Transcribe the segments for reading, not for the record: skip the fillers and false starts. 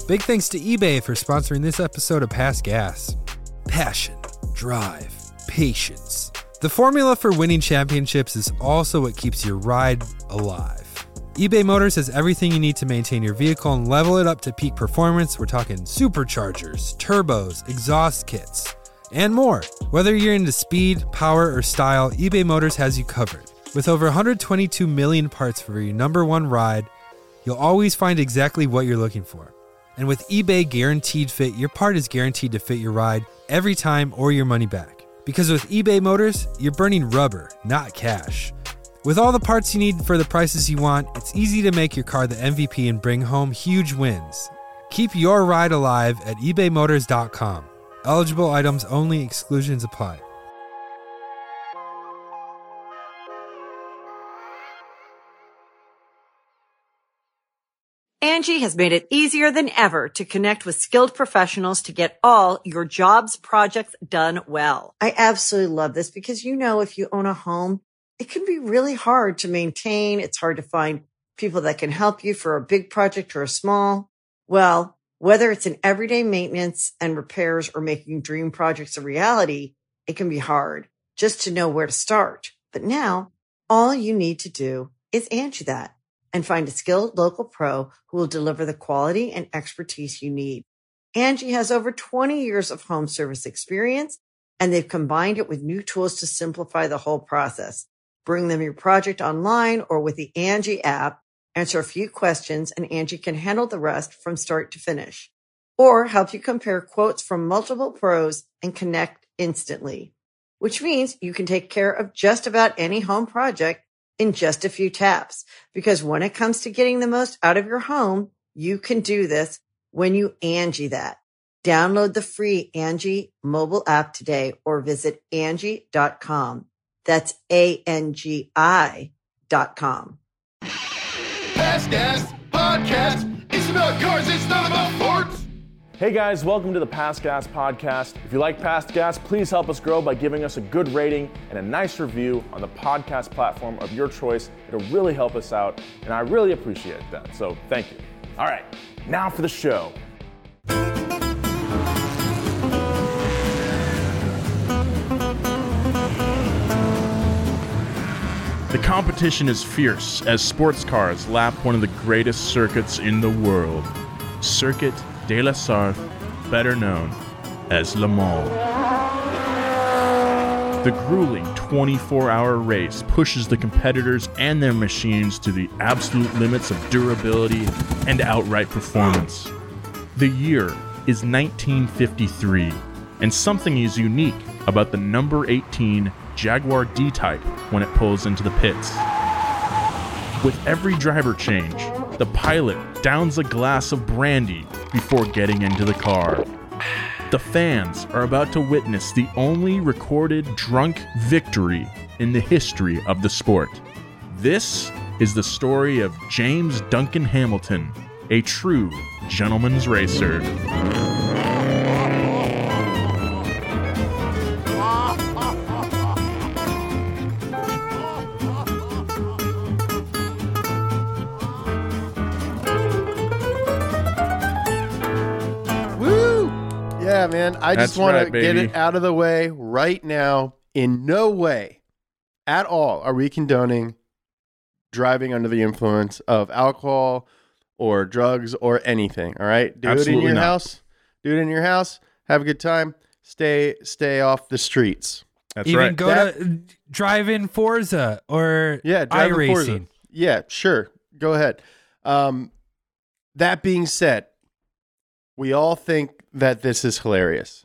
Big thanks to eBay for sponsoring this episode of Past Gas. Passion, drive, patience. The formula for winning championships is also what keeps your ride alive. eBay Motors has everything you need to maintain your vehicle and level it up to peak performance. We're talking superchargers, turbos, exhaust kits, and more. Whether you're into speed, power, or style, eBay Motors has you covered. With over 122 million parts for your number one ride, you'll always find exactly what you're looking for. And with eBay Guaranteed Fit, your part is guaranteed to fit your ride every time or your money back. Because with eBay Motors, you're burning rubber, not cash. With all the parts you need for the prices you want, it's easy to make your car the MVP and bring home huge wins. Keep your ride alive at ebaymotors.com. Eligible items only, exclusions apply. Angie has made it easier than ever to connect with skilled professionals to get all your jobs projects done well. I absolutely love this because, if you own a home, it can be really hard to maintain. It's hard to find people that can help you for a big project or a small. Well, whether it's in everyday maintenance and repairs or making dream projects a reality, it can be hard just to know where to start. But now all you need to do is Angie that and find a skilled local pro who will deliver the quality and expertise you need. Angie has over 20 years of home service experience, and they've combined it with new tools to simplify the whole process. Bring them your project online or with the Angie app, answer a few questions, and Angie can handle the rest from start to finish. Or help you compare quotes from multiple pros and connect instantly. Which means you can take care of just about any home project in just a few taps. Because when it comes to getting the most out of your home, you can do this when you Angie that. Download the free Angie mobile app today or visit Angie.com. That's ANGI.com. Past Gas Podcast. It's about cars, it's not about sports. Hey guys, welcome to the Past Gas Podcast. If you like Past Gas, please help us grow by giving us a good rating and a nice review on the podcast platform of your choice. It'll really help us out, and I really appreciate that, so thank you. All right, now for the show. The competition is fierce as sports cars lap one of the greatest circuits in the world, Circuit de la Sarthe, better known as Le Mans. The grueling 24-hour race pushes the competitors and their machines to the absolute limits of durability and outright performance. The year is 1953, and something is unique about the number 18 Jaguar D-Type when it pulls into the pits. With every driver change, the pilot downs a glass of brandy before getting into the car. The fans are about to witness the only recorded drunk victory in the history of the sport. This is the story of James Duncan Hamilton, a true gentleman's racer. Yeah, man. I just want to get it out of the way right now. In no way at all are we condoning driving under the influence of alcohol or drugs or anything. All right? Do it in your house. Do it in your house. Have a good time. Stay off the streets. That's right. Even go to drive in Forza or iRacing. Yeah, sure. Go ahead. That being said, we all think that this is hilarious.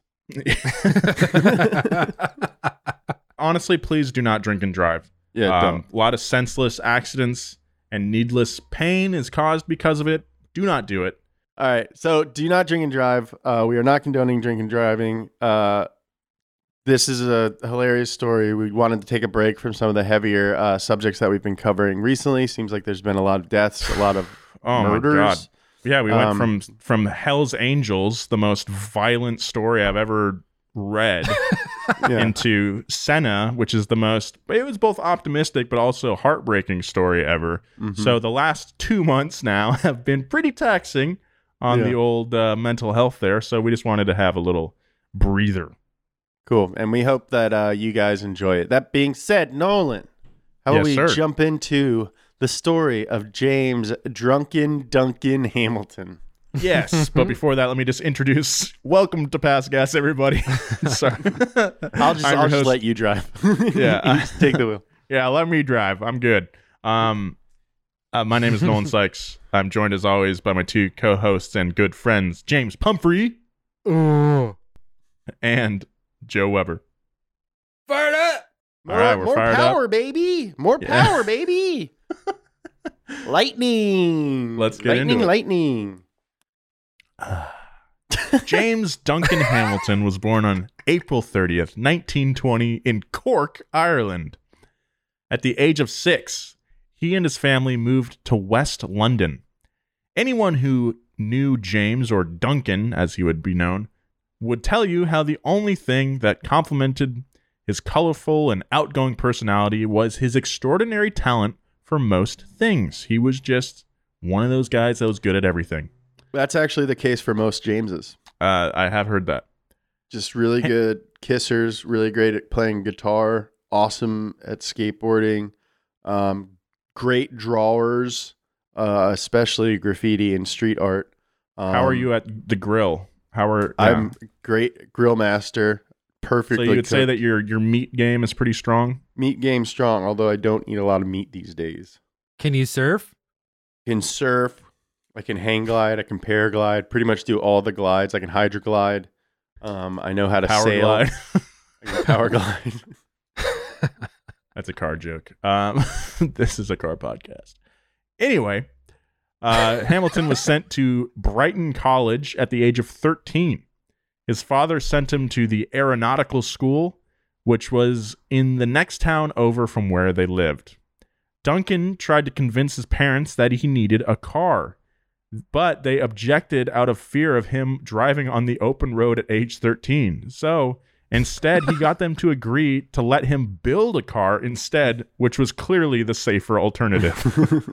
Honestly, please do not drink and drive. Yeah, don't. A lot of senseless accidents and needless pain is caused because of it. Do not do it. All right, so do not drink and drive. We are not condoning drinking and driving. This is a hilarious story. We wanted to take a break from some of the heavier subjects that we've been covering recently. Seems like there's been a lot of deaths, a lot of murders. My God. Yeah, we went from Hell's Angels, the most violent story I've ever read, into Senna, which is the most, it was both optimistic but also heartbreaking story ever. Mm-hmm. So the last 2 months now have been pretty taxing on the old mental health there. So we just wanted to have a little breather. Cool. And we hope that you guys enjoy it. That being said, Nolan, how about we jump into the story of James Drunken Duncan Hamilton? Yes, but before that, let me just introduce. Welcome to Past Gas, everybody. Sorry, I'll just let you drive. Yeah, you just take the wheel. Yeah, let me drive. I'm good. My name is Nolan Sykes. I'm joined as always by my two co-hosts and good friends, James Pumphrey and Joe Weber. Fired up! All right, we're fired up. More power, baby! More power, baby! Lightning! Let's get into it. Lightning! James Duncan Hamilton was born on April 30th, 1920 in Cork, Ireland. At the age of 6, he and his family moved to West London. Anyone who knew James, or Duncan as he would be known, would tell you how the only thing that complemented his colorful and outgoing personality was his extraordinary talent for most things. He was just one of those guys that was good at everything. That's actually the case for most Jameses. I have heard that. Just really good kissers, really great at playing guitar, awesome at skateboarding, great drawers, especially graffiti and street art. How are you at the grill? I'm great grill master. Perfectly. So you would cooked. say that your meat game is pretty strong? Meat game strong, although I don't eat a lot of meat these days. Can you surf? Can surf. I can hang glide. I can paraglide. Pretty much do all the glides. I can hydroglide. I know how to power sail. Glide. I can power glide. That's a car joke. This is a car podcast. Anyway, Hamilton was sent to Brighton College at the age of 13. His father sent him to the aeronautical school, which was in the next town over from where they lived. Duncan tried to convince his parents that he needed a car, but they objected out of fear of him driving on the open road at age 13. So instead, he got them to agree to let him build a car instead, which was clearly the safer alternative.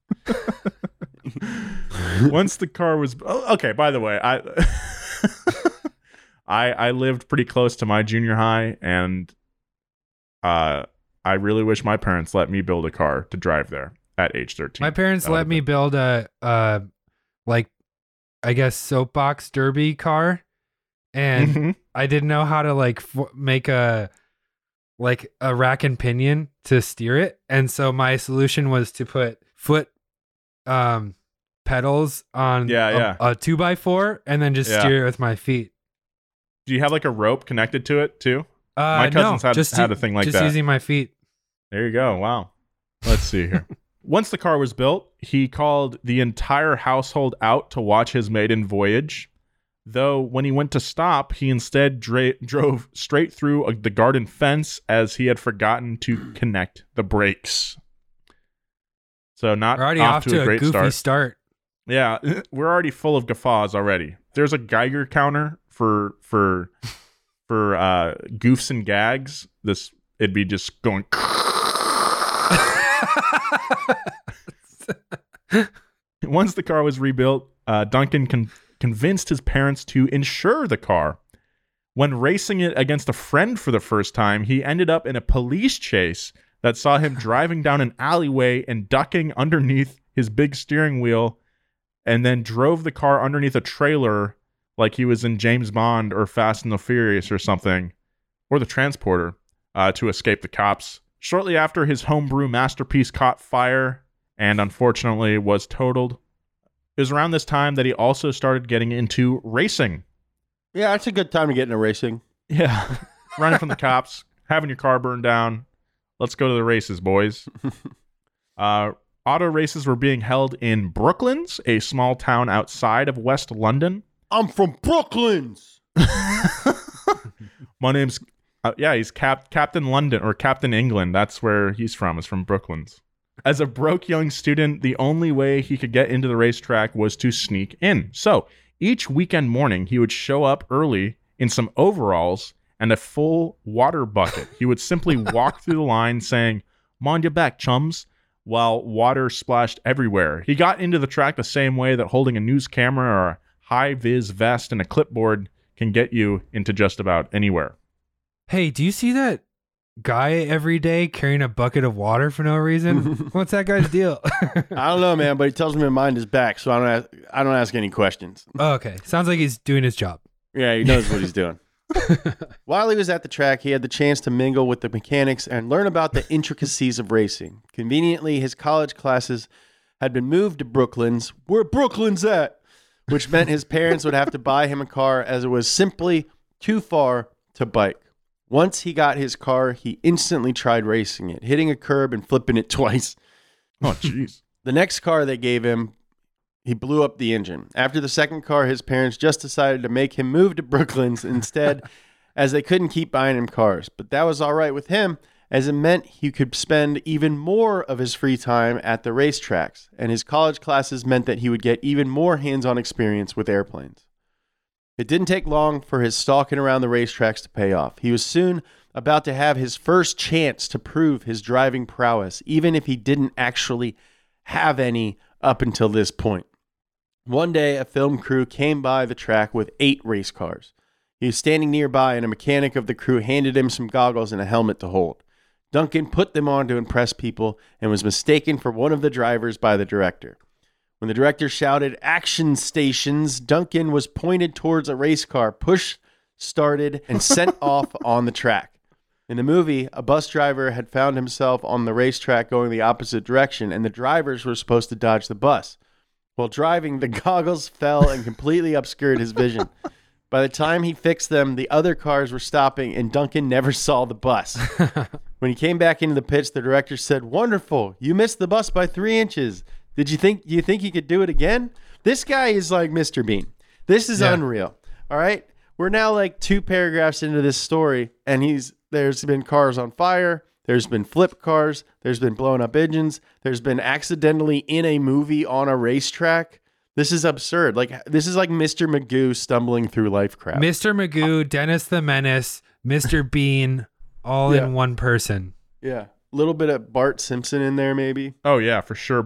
Once the car was... okay, by the way, I lived pretty close to my junior high, and I really wish my parents let me build a car to drive there at age 13. My parents let me build a I guess soapbox derby car, and I didn't know how to make a rack and pinion to steer it, and so my solution was to put foot pedals on a 2x4 and then just steer it with my feet. Do you have like a rope connected to it too? My cousins had a thing like that. Just using my feet. There you go. Wow. Let's see here. Once the car was built, he called the entire household out to watch his maiden voyage. Though when he went to stop, he instead drove straight through the garden fence as he had forgotten to connect the brakes. So not we're already off to a great goofy start. Yeah, we're already full of guffaws already. There's a Geiger counter for goofs and gags. It'd be just going. Once the car was rebuilt, Duncan convinced his parents to insure the car. When racing it against a friend for the first time, he ended up in a police chase that saw him driving down an alleyway and ducking underneath his big steering wheel, and then drove the car underneath a trailer like he was in James Bond or Fast and the Furious or something, or the Transporter, to escape the cops. Shortly after, his homebrew masterpiece caught fire and unfortunately was totaled. It was around this time that he also started getting into racing. Yeah, it's a good time to get into racing. Yeah. Running from the cops, having your car burned down. Let's go to the races, boys. Auto races were being held in Brooklands, a small town outside of West London. I'm from Brooklands. My name's... he's Captain London, or Captain England. That's where he's from, is from Brooklands. As a broke young student, the only way he could get into the racetrack was to sneak in. So each weekend morning, he would show up early in some overalls and a full water bucket. He would simply walk through the line saying, "Mind your back, chums. while water splashed everywhere. He got into the track the same way that holding a news camera or a high-vis vest and a clipboard can get you into just about anywhere. Hey, do you see that guy every day carrying a bucket of water for no reason? What's that guy's deal? I don't know, man, but he tells me to mind his back, so I don't ask any questions. Oh, okay. Sounds like he's doing his job. Yeah, he knows what he's doing. While he was at the track, he had the chance to mingle with the mechanics and learn about the intricacies of racing. Conveniently, his college classes had been moved to Brooklands, where Brooklands at, which meant his parents would have to buy him a car as it was simply too far to bike. Once he got his car, he instantly tried racing it, hitting a curb and flipping it twice. Oh, jeez. The next car they gave him, he blew up the engine. After the second car, his parents just decided to make him move to Brooklands instead, as they couldn't keep buying him cars. But that was all right with him, as it meant he could spend even more of his free time at the racetracks, and his college classes meant that he would get even more hands-on experience with airplanes. It didn't take long for his stalking around the racetracks to pay off. He was soon about to have his first chance to prove his driving prowess, even if he didn't actually have any up until this point. One day, a film crew came by the track with 8 race cars. He was standing nearby, and a mechanic of the crew handed him some goggles and a helmet to hold. Duncan put them on to impress people and was mistaken for one of the drivers by the director. When the director shouted, "Action stations," Duncan was pointed towards a race car, pushed, started, and sent off on the track. In the movie, a bus driver had found himself on the racetrack going the opposite direction, and the drivers were supposed to dodge the bus. While driving, the goggles fell and completely obscured his vision. By the time he fixed them, the other cars were stopping, and Duncan never saw the bus. When he came back into the pits, the director said, "Wonderful, you missed the bus by 3 inches. Do you think you could do it again?" This guy is like Mr. Bean. This is unreal. All right. We're now like 2 paragraphs into this story, and there's been cars on fire. There's been flip cars. There's been blown up engines. There's been accidentally in a movie on a racetrack. This is absurd. Like, this is like Mr. Magoo stumbling through life crap. Mr. Magoo, Dennis the Menace, Mr. Bean, all in one person. Yeah. A little bit of Bart Simpson in there, maybe. Oh, yeah, for sure.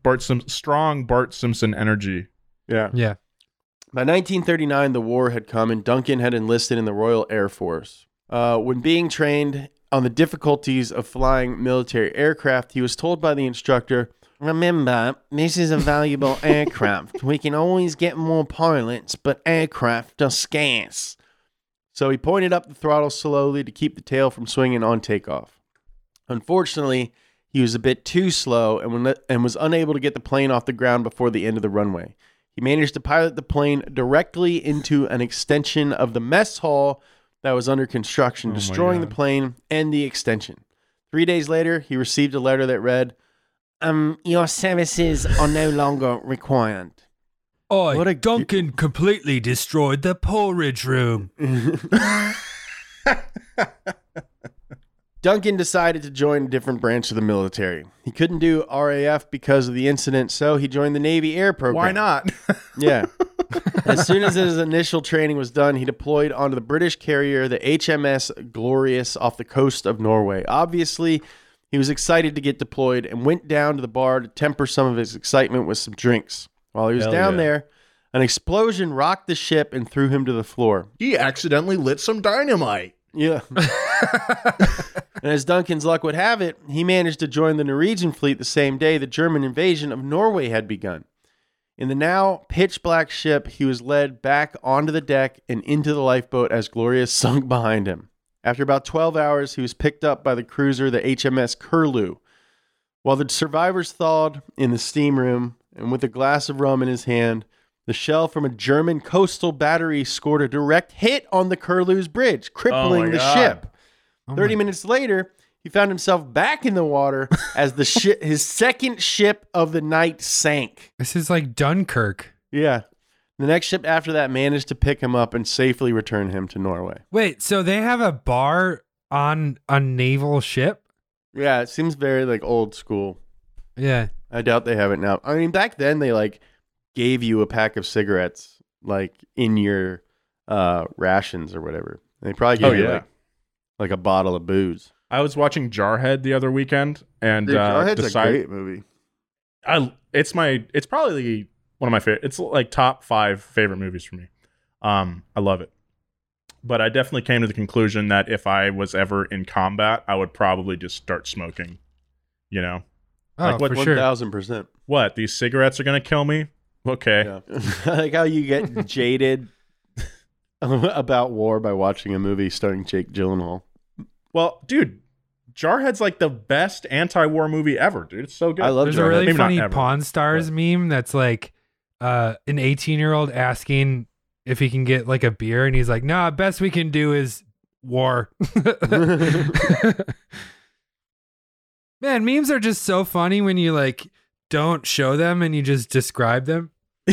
Strong Bart Simpson energy. Yeah. Yeah. By 1939, the war had come, and Duncan had enlisted in the Royal Air Force. When being trained on the difficulties of flying military aircraft, he was told by the instructor, "Remember, this is a valuable aircraft. We can always get more pilots, but aircraft are scarce." So he pointed up the throttle slowly to keep the tail from swinging on takeoff. Unfortunately, he was a bit too slow and was unable to get the plane off the ground before the end of the runway. He managed to pilot the plane directly into an extension of the mess hall that was under construction, destroying the plane and the extension. 3 days later, he received a letter that read, "Your services are no longer required." Duncan completely destroyed the porridge room. Duncan decided to join a different branch of the military. He couldn't do RAF because of the incident, so he joined the Navy Air Program. Why not? Yeah. As soon as his initial training was done, he deployed onto the British carrier, the HMS Glorious, off the coast of Norway. Obviously, he was excited to get deployed and went down to the bar to temper some of his excitement with some drinks. While he was down there, an explosion rocked the ship and threw him to the floor. He accidentally lit some dynamite. Yeah. And as Duncan's luck would have it, he managed to join the Norwegian fleet the same day the German invasion of Norway had begun. In the now pitch-black ship, he was led back onto the deck and into the lifeboat as Glorious sunk behind him. After about 12 hours, he was picked up by the cruiser, the HMS Curlew. While the survivors thawed in the steam room, and with a glass of rum in his hand, the shell from a German coastal battery scored a direct hit on the Curlew's bridge, crippling the ship. 30 minutes later, he found himself back in the water as his second ship of the night sank. This is like Dunkirk. Yeah. The next ship after that managed to pick him up and safely return him to Norway. Wait, so they have a bar on a naval ship? Yeah, it seems very like old school. Yeah. I doubt they have it now. I mean, back then they like gave you a pack of cigarettes like in your rations or whatever. They probably gave you like a bottle of booze. I was watching Jarhead the other weekend, and Jarhead's a great movie. It's probably one of my favorite. It's like top 5 favorite movies for me. I love it. But I definitely came to the conclusion that if I was ever in combat, I would probably just start smoking. You know? Oh, like, for sure. 1,000%. What? These cigarettes are going to kill me? Okay. Yeah. I like how you get jaded about war by watching a movie starring Jake Gyllenhaal. Well, dude, Jarhead's like the best anti-war movie ever, dude. It's so good. I love There's Jarhead. a really Maybe funny Pawn Stars meme that's like an 18-year-old asking if he can get like a beer, and he's like, "Nah, best we can do is war." Man, memes are just so funny when you like don't show them and you just describe them.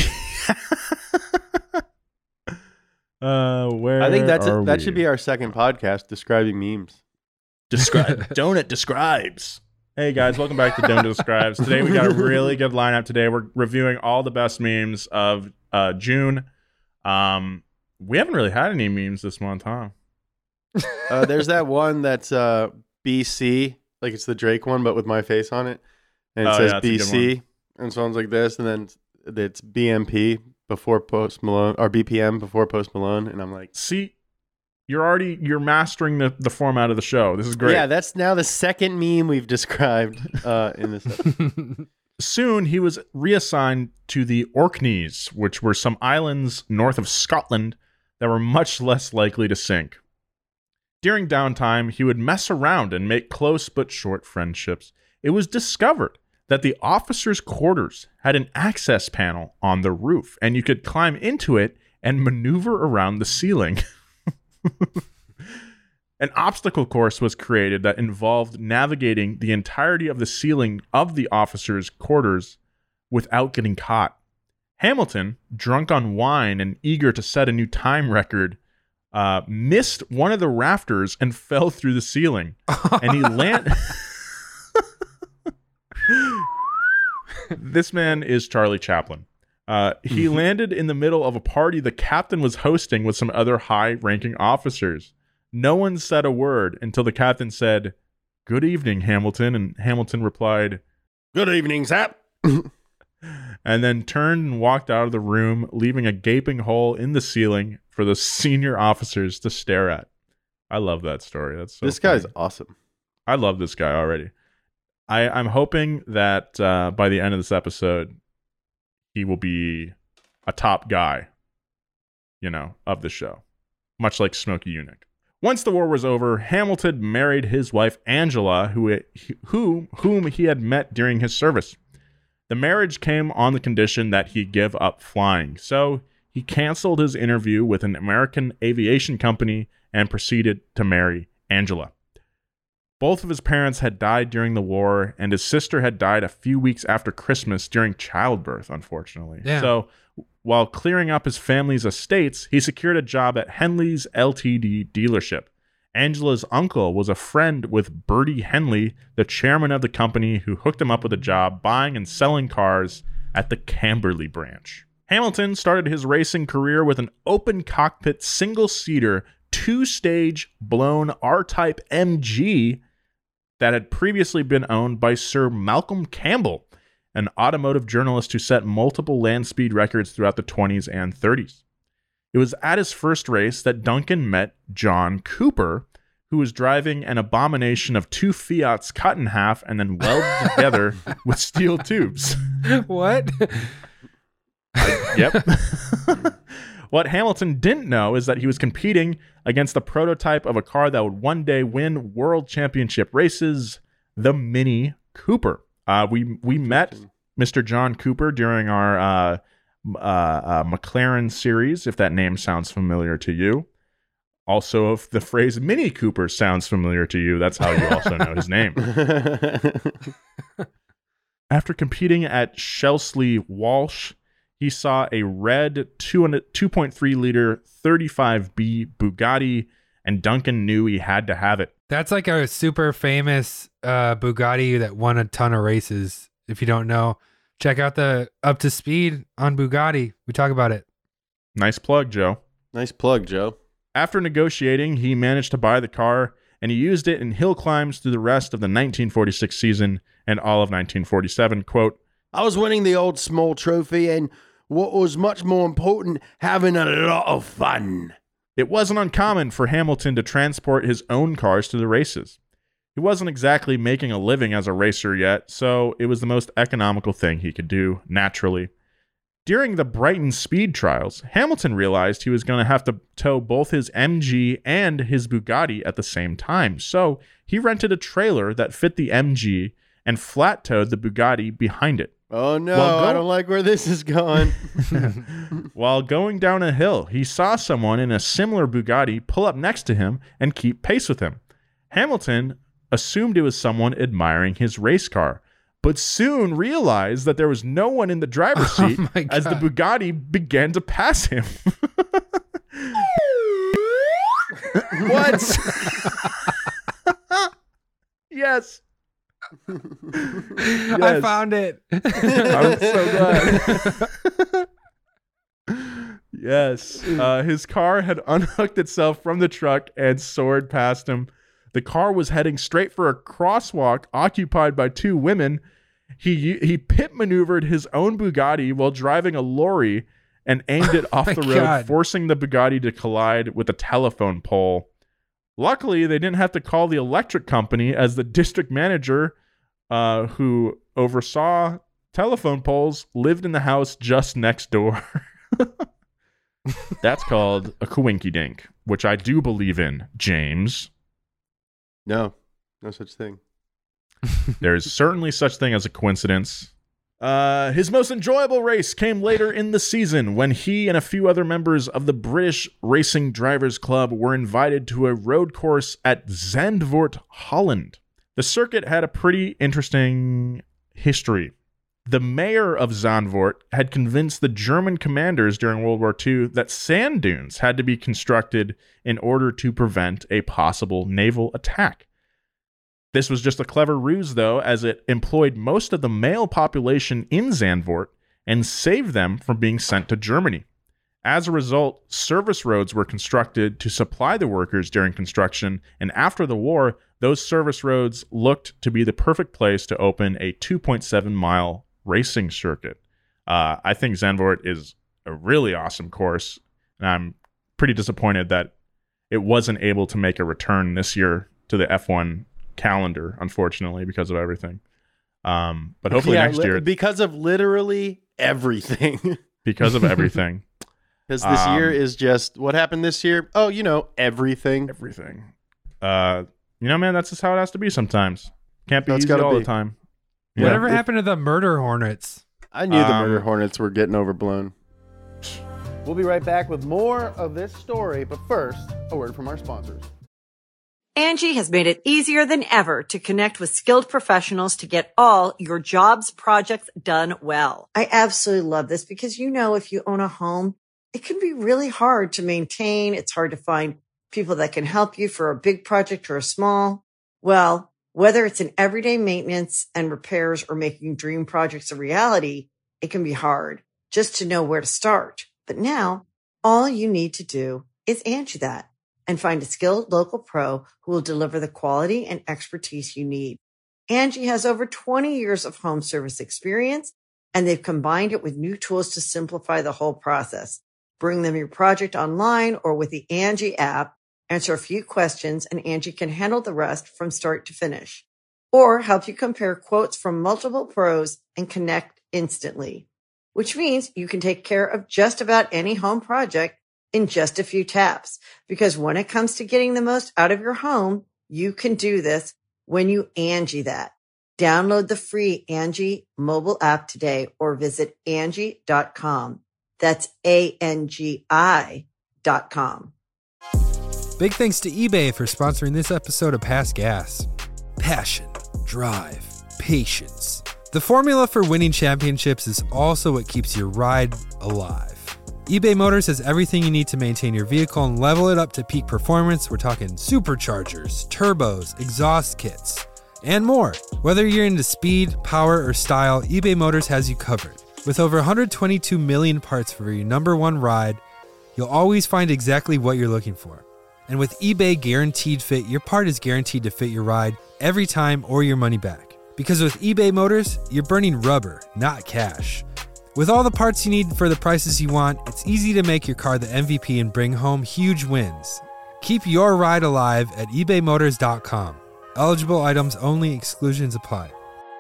Where I think that should be our second podcast, describing memes. Donut Describes. Hey guys, welcome back to Donut Describes. Today we got a really good lineup. Today we're reviewing all the best memes of June. We haven't really had any memes this month, huh? There's that one that's BC, like it's the Drake one, but with my face on it, and it says BC, and sounds like this, and then it's BMP before Post Malone, or BPM before Post Malone, and I'm like, see, you're mastering the format of the show. This is great. Yeah, that's now the second meme we've described in this episode. Soon he was reassigned to the Orkneys, which were some islands north of Scotland that were much less likely to sink. During downtime, he would mess around and make close but short friendships. It was discovered that the officers' quarters had an access panel on the roof, and you could climb into it and maneuver around the ceiling. An obstacle course was created that involved navigating the entirety of the ceiling of the officers' quarters without getting caught. Hamilton, drunk on wine and eager to set a new time record, missed one of the rafters and fell through the ceiling. And he landed... This man is Charlie Chaplin. He landed in the middle of a party the captain was hosting with some other high-ranking officers. No one said a word until the captain said, "Good evening, Hamilton," and Hamilton replied, "Good evening, Zap," and then turned and walked out of the room, leaving a gaping hole in the ceiling for the senior officers to stare at. I love that story. That's so this funny. guy's awesome. I love this guy already. I'm hoping that by the end of this episode, he will be a top guy, of the show, much like Smokey Eunuch. Once the war was over, Hamilton married his wife Angela, whom he had met during his service. The marriage came on the condition that he give up flying, so he canceled his interview with an American aviation company and proceeded to marry Angela. Both of his parents had died during the war, and his sister had died a few weeks after Christmas during childbirth, unfortunately. Yeah. So while clearing up his family's estates, he secured a job at Henley's Ltd. dealership. Angela's uncle was a friend with Bertie Henley, the chairman of the company, who hooked him up with a job buying and selling cars at the Camberley branch. Hamilton started his racing career with an open cockpit single-seater 2-stage blown R-Type MG that had previously been owned by Sir Malcolm Campbell, an automotive journalist who set multiple land speed records throughout the 20s and 30s. It was at his first race that Duncan met John Cooper, who was driving an abomination of 2 Fiats cut in half and then welded together with steel tubes. What? Yep. What Hamilton didn't know is that he was competing against the prototype of a car that would one day win world championship races, the Mini Cooper. We met Mr. John Cooper during our McLaren series, if that name sounds familiar to you. Also, if the phrase Mini Cooper sounds familiar to you, that's how you also know his name. After competing at Shelsley Walsh, he saw a red 2.3-liter 35B Bugatti, and Duncan knew he had to have it. That's like a super famous Bugatti that won a ton of races. If you don't know, check out the Up to Speed on Bugatti. We talk about it. Nice plug, Joe. Nice plug, Joe. After negotiating, he managed to buy the car, and he used it in hill climbs through the rest of the 1946 season and all of 1947. Quote, I was winning the old small trophy and what was much more important, having a lot of fun. It wasn't uncommon for Hamilton to transport his own cars to the races. He wasn't exactly making a living as a racer yet, so it was the most economical thing he could do, naturally. During the Brighton speed trials, Hamilton realized he was going to have to tow both his MG and his Bugatti at the same time, so he rented a trailer that fit the MG and flat-towed the Bugatti behind it. Oh no, I don't like where this is going. While going down a hill, he saw someone in a similar Bugatti pull up next to him and keep pace with him. Hamilton assumed it was someone admiring his race car, but soon realized that there was no one in the driver's seat as the Bugatti began to pass him. What? Yes. Yes. I found it. I'm so glad. Yes. His car had unhooked itself from the truck and soared past him. The car was heading straight for a crosswalk occupied by two women. He pit maneuvered his own Bugatti while driving a lorry and aimed it off the road, forcing the Bugatti to collide with a telephone pole. Luckily, they didn't have to call the electric company, as the district manager who oversaw telephone poles lived in the house just next door. That's called a coinkydink, which I do believe in, James. No such thing. There's certainly such thing as a coincidence. His most enjoyable race came later in the season when he and a few other members of the British Racing Drivers Club were invited to a road course at Zandvoort, Holland. The circuit had a pretty interesting history. The mayor of Zandvoort had convinced the German commanders during World War II that sand dunes had to be constructed in order to prevent a possible naval attack. This was just a clever ruse, though, as it employed most of the male population in Zandvoort and saved them from being sent to Germany. As a result, service roads were constructed to supply the workers during construction, and after the war, those service roads looked to be the perfect place to open a 2.7-mile racing circuit. I think Zandvoort is a really awesome course, and I'm pretty disappointed that it wasn't able to make a return this year to the F1 calendar, unfortunately, because of everything. But hopefully next year, because of literally everything. Because of everything. Because this year is just what happened this year. Oh, everything. Man, that's just how it has to be sometimes. Can't be easy all the time. Yeah. Whatever happened to the murder hornets? I knew the murder hornets were getting overblown. We'll be right back with more of this story, but first, a word from our sponsors. Angie has made it easier than ever to connect with skilled professionals to get all your jobs projects done well. I absolutely love this because, if you own a home, it can be really hard to maintain. It's hard to find people that can help you for a big project or a small. Well, whether it's in everyday maintenance and repairs or making dream projects a reality, it can be hard just to know where to start. But now all you need to do is Angie that and find a skilled local pro who will deliver the quality and expertise you need. Angie has over 20 years of home service experience, and they've combined it with new tools to simplify the whole process. Bring them your project online or with the Angie app, answer a few questions, and Angie can handle the rest from start to finish. Or help you compare quotes from multiple pros and connect instantly, which means you can take care of just about any home project in just a few taps. Because when it comes to getting the most out of your home, you can do this when you Angie that. Download the free Angie mobile app today or visit Angie.com. That's ANGI.com. Big thanks to eBay for sponsoring this episode of Past Gas. Passion, drive, patience. The formula for winning championships is also what keeps your ride alive. eBay Motors has everything you need to maintain your vehicle and level it up to peak performance. We're talking superchargers, turbos, exhaust kits, and more. Whether you're into speed, power, or style, eBay Motors has you covered. With over 122 million parts for your number one ride, you'll always find exactly what you're looking for. And with eBay Guaranteed Fit, your part is guaranteed to fit your ride every time or your money back. Because with eBay Motors, you're burning rubber, not cash. With all the parts you need for the prices you want, it's easy to make your car the MVP and bring home huge wins. Keep your ride alive at ebaymotors.com. Eligible items only, exclusions apply.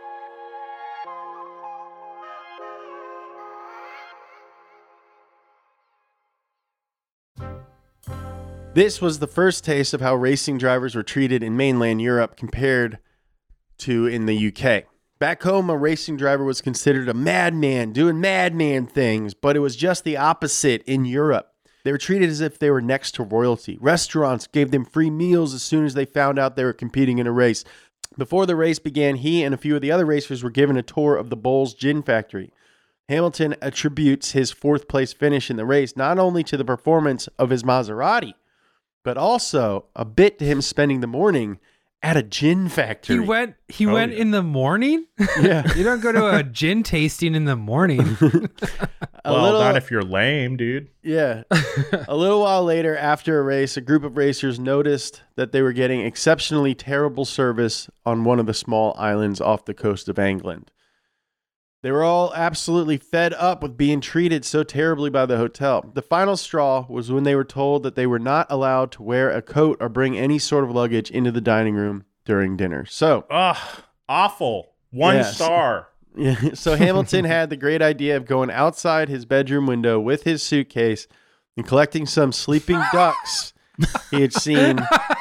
This was the first taste of how racing drivers were treated in mainland Europe compared to in the UK. Back home, a racing driver was considered a madman doing madman things, but it was just the opposite in Europe. They were treated as if they were next to royalty. Restaurants gave them free meals as soon as they found out they were competing in a race. Before the race began, he and a few of the other racers were given a tour of the Bols Gin Factory. Hamilton attributes his fourth place finish in the race not only to the performance of his Maserati, but also a bit to him spending the morning at a gin factory. He went in the morning? Yeah. You don't go to a gin tasting in the morning. Not if you're lame, dude. Yeah. A little while later, after a race, a group of racers noticed that they were getting exceptionally terrible service on one of the small islands off the coast of England. They were all absolutely fed up with being treated so terribly by the hotel. The final straw was when they were told that they were not allowed to wear a coat or bring any sort of luggage into the dining room during dinner. So, awful. One star. Yeah, so Hamilton had the great idea of going outside his bedroom window with his suitcase and collecting some sleeping ducks he had seen.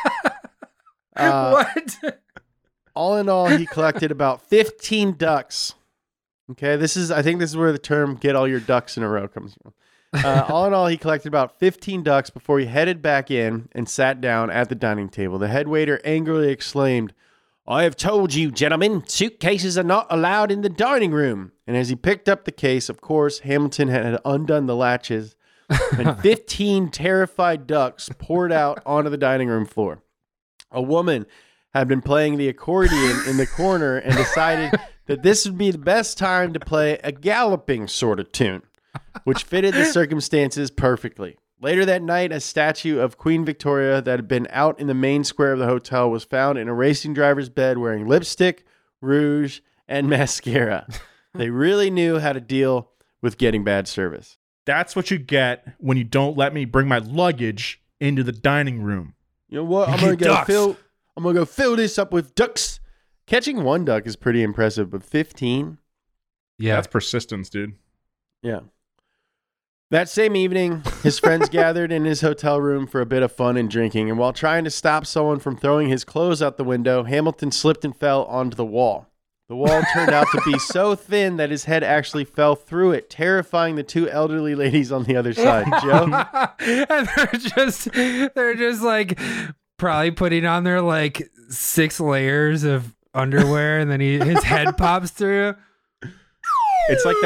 What? All in all, he collected about 15 ducks. Okay, I think this is where the term "get all your ducks in a row" comes from. All in all, he collected about 15 ducks before he headed back in and sat down at the dining table. The head waiter angrily exclaimed, "I have told you, gentlemen, suitcases are not allowed in the dining room." And as he picked up the case, of course, Hamilton had undone the latches, and 15 terrified ducks poured out onto the dining room floor. A woman had been playing the accordion in the corner and decided that this would be the best time to play a galloping sort of tune, which fitted the circumstances perfectly. Later that night, a statue of Queen Victoria that had been out in the main square of the hotel was found in a racing driver's bed wearing lipstick, rouge, and mascara. They really knew how to deal with getting bad service. That's what you get when you don't let me bring my luggage into the dining room. You know what? I'm gonna go fill this up with ducks. Catching one duck is pretty impressive, but 15? Yeah. That's persistence, dude. Yeah. That same evening, his friends gathered in his hotel room for a bit of fun and drinking, and while trying to stop someone from throwing his clothes out the window, Hamilton slipped and fell onto the wall. The wall turned out to be so thin that his head actually fell through it, terrifying the two elderly ladies on the other side. Joe? And they're just like probably putting on their like 6 layers of underwear, and then his head pops through. It's like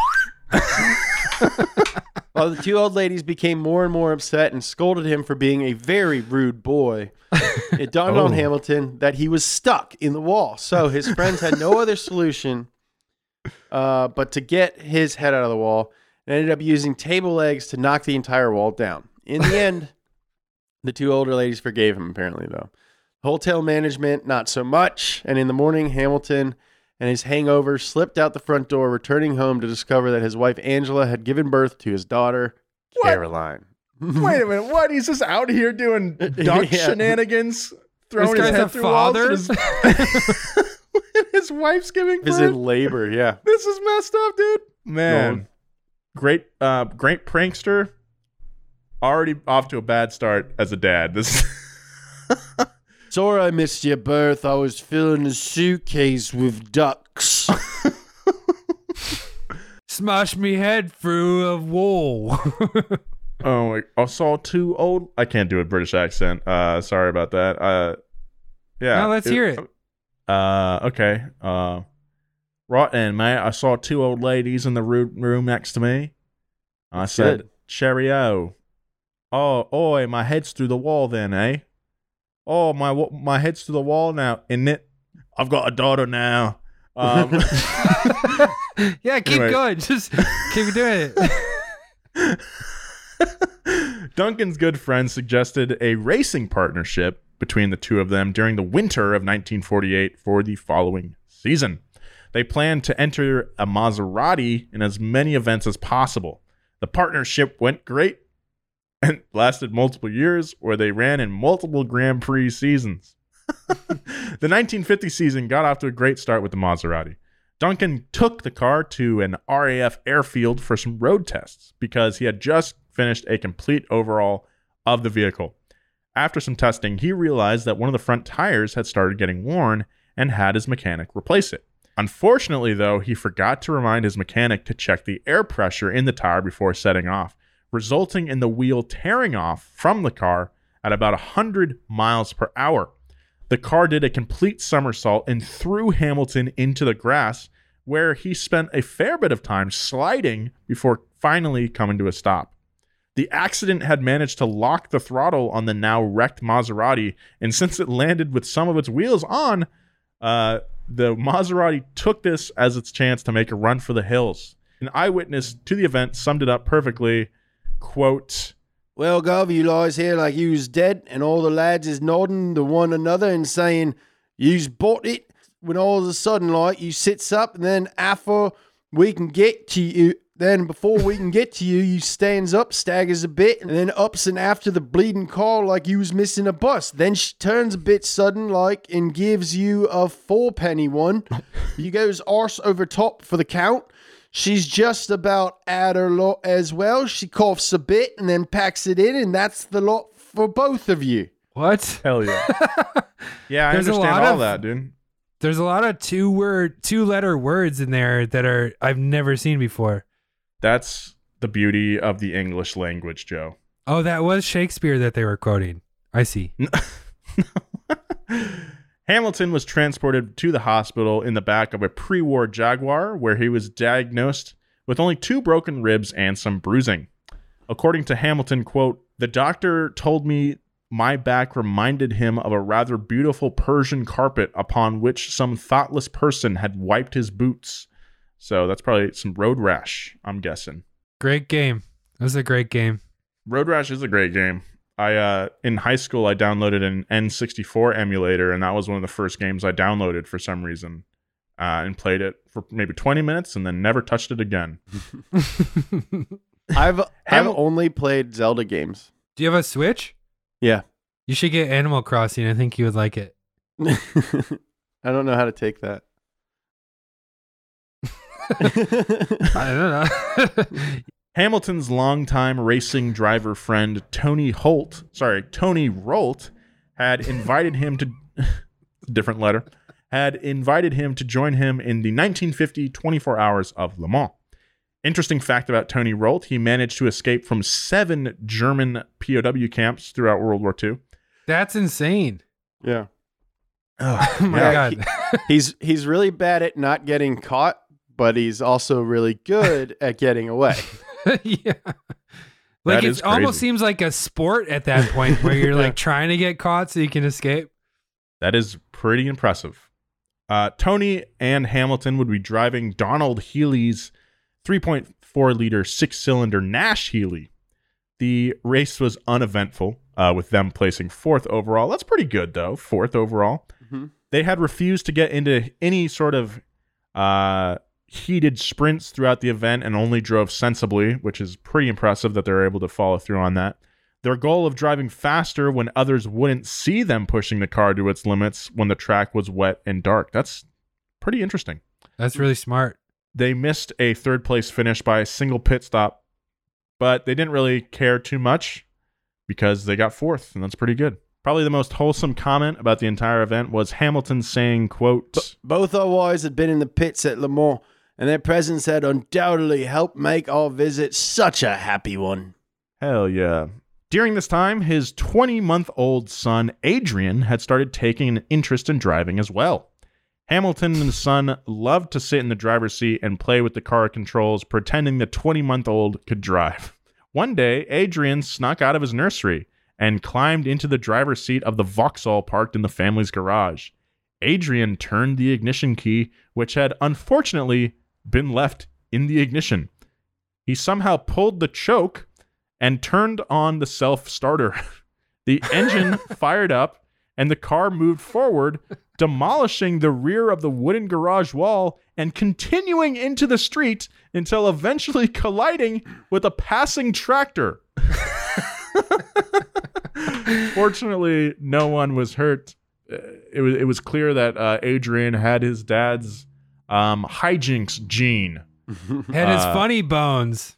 that. Well, the two old ladies became more and more upset and scolded him for being a very rude boy. It dawned on Hamilton that he was stuck in the wall. So his friends had no other solution but to get his head out of the wall, and ended up using table legs to knock the entire wall down. In the end, the two older ladies forgave him, apparently, though. Hotel management, not so much. And in the morning, Hamilton and his hangover slipped out the front door, returning home to discover that his wife, Angela, had given birth to his daughter, Caroline. Wait a minute. What? He's just out here doing duck shenanigans, throwing his head through walls. His wife's giving birth. Is in labor, yeah. This is messed up, dude. Man. Great prankster. Already off to a bad start as a dad. This Sorry I missed your birth. I was filling a suitcase with ducks. Smash me head through a wall. Oh, I saw two old... I can't do a British accent. Sorry about that. Yeah. No, let's hear it. Okay. Right then, mate. I saw two old ladies in the room next to me. I said, cheerio. Oh, oi, my head's through the wall then, eh? Oh, my head's through the wall now, isn't it? I've got a daughter now. Yeah, keep going. Just keep doing it. Duncan's good friend suggested a racing partnership between the two of them during the winter of 1948 for the following season. They planned to enter a Maserati in as many events as possible. The partnership went great and lasted multiple years, where they ran in multiple Grand Prix seasons. The 1950 season got off to a great start with the Maserati. Duncan took the car to an RAF airfield for some road tests because he had just finished a complete overhaul of the vehicle. After some testing, he realized that one of the front tires had started getting worn and had his mechanic replace it. Unfortunately, though, he forgot to remind his mechanic to check the air pressure in the tire before setting off, resulting in the wheel tearing off from the car at about 100 miles per hour. The car did a complete somersault and threw Hamilton into the grass, where he spent a fair bit of time sliding before finally coming to a stop. The accident had managed to lock the throttle on the now wrecked Maserati, and since it landed with some of its wheels on, the Maserati took this as its chance to make a run for the hills. An eyewitness to the event summed it up perfectly, quote, "Well, Gov, you lies here like you was dead, and all the lads is nodding to one another and saying, you's bought it, when all of a sudden, like, you sits up, and then after we can get to you, then before we can get to you, you stands up, staggers a bit, and then ups and after the bleeding car like you was missing a bus. Then she turns a bit sudden like and gives you a 4-penny one. You goes arse over top for the count. She's just about at her lot as well. She coughs a bit and then packs it in, and that's the lot for both of you." What? Hell yeah. Yeah, I understand all that, dude. There's a lot of two-letter words in there that I've never seen before. That's the beauty of the English language, Joe. Oh, that was Shakespeare that they were quoting. I see. Hamilton was transported to the hospital in the back of a pre-war Jaguar, where he was diagnosed with only 2 broken ribs and some bruising. According to Hamilton, quote, "The doctor told me my back reminded him of a rather beautiful Persian carpet upon which some thoughtless person had wiped his boots." So that's probably some Road Rash, I'm guessing. Great game. That was a great game. Road Rash is a great game. In high school, I downloaded an N64 emulator, and that was one of the first games I downloaded for some reason, and played it for maybe 20 minutes and then never touched it again. I've only played Zelda games. Do you have a Switch? Yeah. You should get Animal Crossing. I think you would like it. I don't know how to take that. I don't know. Hamilton's longtime racing driver friend Tony Rolt had invited him to join him in the 1950 24 Hours of Le Mans. Interesting fact about Tony Rolt, he managed to escape from 7 German POW camps throughout World War II. That's insane. Yeah. Oh my God. He's really bad at not getting caught, but he's also really good at getting away. Yeah. Like it almost seems like a sport at that point where you're like trying to get caught so you can escape. That is pretty impressive. Tony and Hamilton would be driving Donald Healey's 3.4-liter 6-cylinder Nash Healey. The race was uneventful, with them placing 4th overall. That's pretty good, though. 4th overall. Mm-hmm. They had refused to get into any sort of heated sprints throughout the event and only drove sensibly, which is pretty impressive that they're able to follow through on that. Their goal of driving faster when others wouldn't see them pushing the car to its limits when the track was wet and dark. That's pretty interesting. That's really smart. They missed a 3rd place finish by a single pit stop, but they didn't really care too much because they got 4th, and that's pretty good. Probably the most wholesome comment about the entire event was Hamilton saying, quote, "Both our wives had been in the pits at Le Mans, and their presence had undoubtedly helped make our visit such a happy one." Hell yeah. During this time, his 20-month-old son, Adrian, had started taking an interest in driving as well. Hamilton and his son loved to sit in the driver's seat and play with the car controls, pretending the 20-month-old could drive. One day, Adrian snuck out of his nursery and climbed into the driver's seat of the Vauxhall parked in the family's garage. Adrian turned the ignition key, which had unfortunately been left in the ignition. He somehow pulled the choke and turned on the self-starter. The engine fired up, and the car moved forward, demolishing the rear of the wooden garage wall and continuing into the street until eventually colliding with a passing tractor. Fortunately, no one was hurt. It was clear that Adrian had his dad's hijinks gene. Had his funny bones.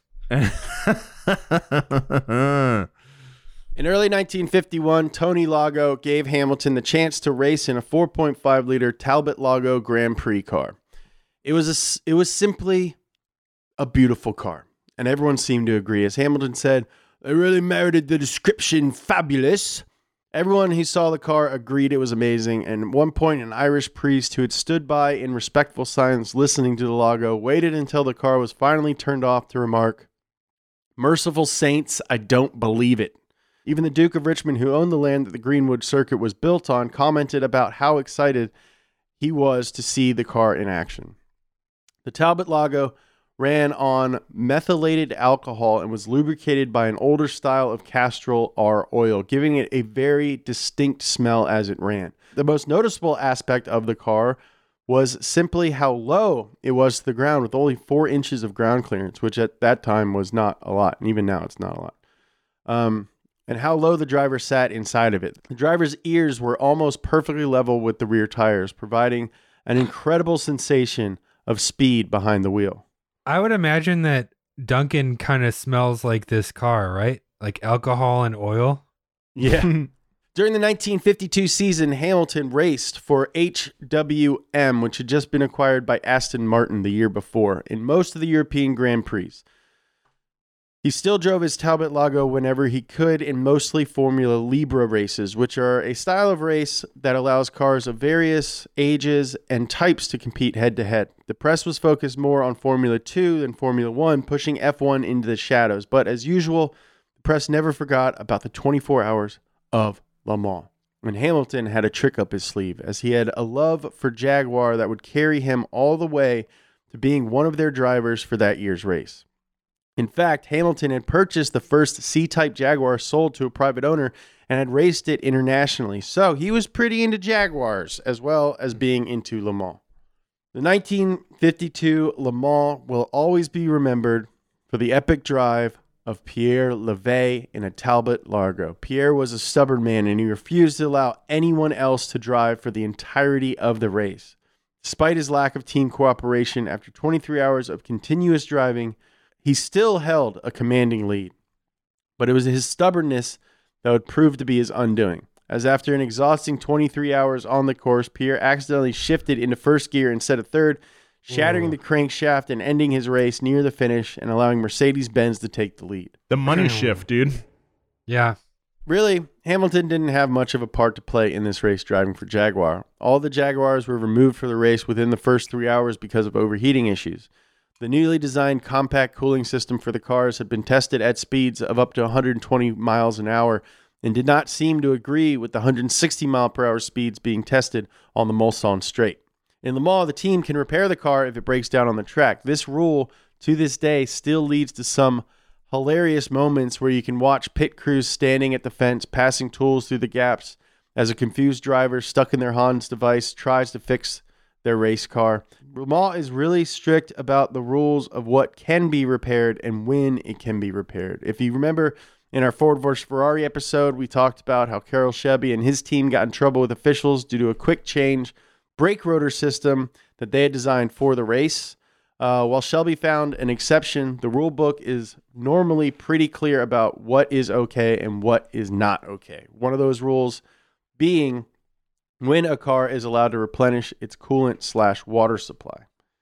In early 1951, Tony Lago gave Hamilton the chance to race in a 4.5-liter Talbot Lago Grand Prix car. It was simply a beautiful car, and everyone seemed to agree. As Hamilton said, "They really merited the description, fabulous." Everyone who saw the car agreed it was amazing, and at one point, an Irish priest who had stood by in respectful silence listening to the Lago waited until the car was finally turned off to remark, "Merciful saints, I don't believe it." Even the Duke of Richmond, who owned the land that the Greenwood circuit was built on, commented about how excited he was to see the car in action. The Talbot Lago ran on methylated alcohol and was lubricated by an older style of Castrol R oil, giving it a very distinct smell as it ran. The most noticeable aspect of the car was simply how low it was to the ground, with only 4 inches of ground clearance, which at that time was not a lot, and even now it's not a lot. And how low the driver sat inside of it. The driver's ears were almost perfectly level with the rear tires, providing an incredible sensation of speed behind the wheel. I would imagine that Duncan kind of smells like this car, right? Like alcohol and oil. Yeah. During the 1952 season, Hamilton raced for HWM, which had just been acquired by Aston Martin the year before, in most of the European Grand Prix. He still drove his Talbot Lago whenever he could in mostly Formula Libre races, which are a style of race that allows cars of various ages and types to compete head-to-head. The press was focused more on Formula 2 than Formula 1, pushing F1 into the shadows. But as usual, the press never forgot about the 24 hours of Le Mans. And Hamilton had a trick up his sleeve, as he had a love for Jaguar that would carry him all the way to being one of their drivers for that year's race. In fact, Hamilton had purchased the first C-Type Jaguar sold to a private owner and had raced it internationally. So he was pretty into Jaguars, as well as being into Le Mans. The 1952 Le Mans will always be remembered for the epic drive of Pierre Levay in a Talbot Lago. Pierre was a stubborn man, and he refused to allow anyone else to drive for the entirety of the race. Despite his lack of team cooperation, after 23 hours of continuous driving, he still held a commanding lead, but it was his stubbornness that would prove to be his undoing, as after an exhausting 23 hours on the course, Pierre accidentally shifted into first gear instead of third, shattering the crankshaft and ending his race near the finish and allowing Mercedes-Benz to take the lead. The money shift, dude. Yeah. Really, Hamilton didn't have much of a part to play in this race driving for Jaguar. All the Jaguars were removed for the race within the first 3 hours because of overheating issues. The newly designed compact cooling system for the cars had been tested at speeds of up to 120 miles an hour and did not seem to agree with the 160 mile per hour speeds being tested on the Mulsanne Straight. In Le Mans, the team can repair the car if it breaks down on the track. This rule, to this day, still leads to some hilarious moments where you can watch pit crews standing at the fence, passing tools through the gaps as a confused driver stuck in their Hans device tries to fix their race car. Le Mans is really strict about the rules of what can be repaired and when it can be repaired. If you remember in our Ford vs. Ferrari episode, we talked about how Carroll Shelby and his team got in trouble with officials due to a quick change brake rotor system that they had designed for the race. While Shelby found an exception, the rule book is normally pretty clear about what is okay and what is not okay. One of those rules being when a car is allowed to replenish its coolant/water supply.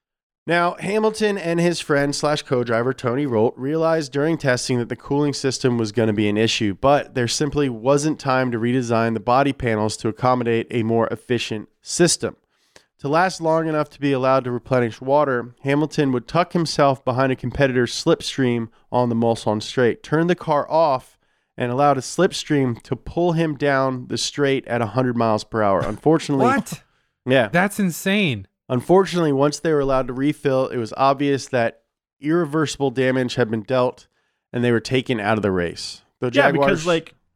Now, Hamilton and his friend co-driver Tony Rolt realized during testing that the cooling system was going to be an issue, but there simply wasn't time to redesign the body panels to accommodate a more efficient system. To last long enough to be allowed to replenish water, Hamilton would tuck himself behind a competitor's slipstream on the Mulsanne Straight, turn the car off, and allowed a slipstream to pull him down the straight at 100 miles per hour. Unfortunately... What? Yeah. That's insane. Unfortunately, once they were allowed to refill, it was obvious that irreversible damage had been dealt, and they were taken out of the race. The Jaguars,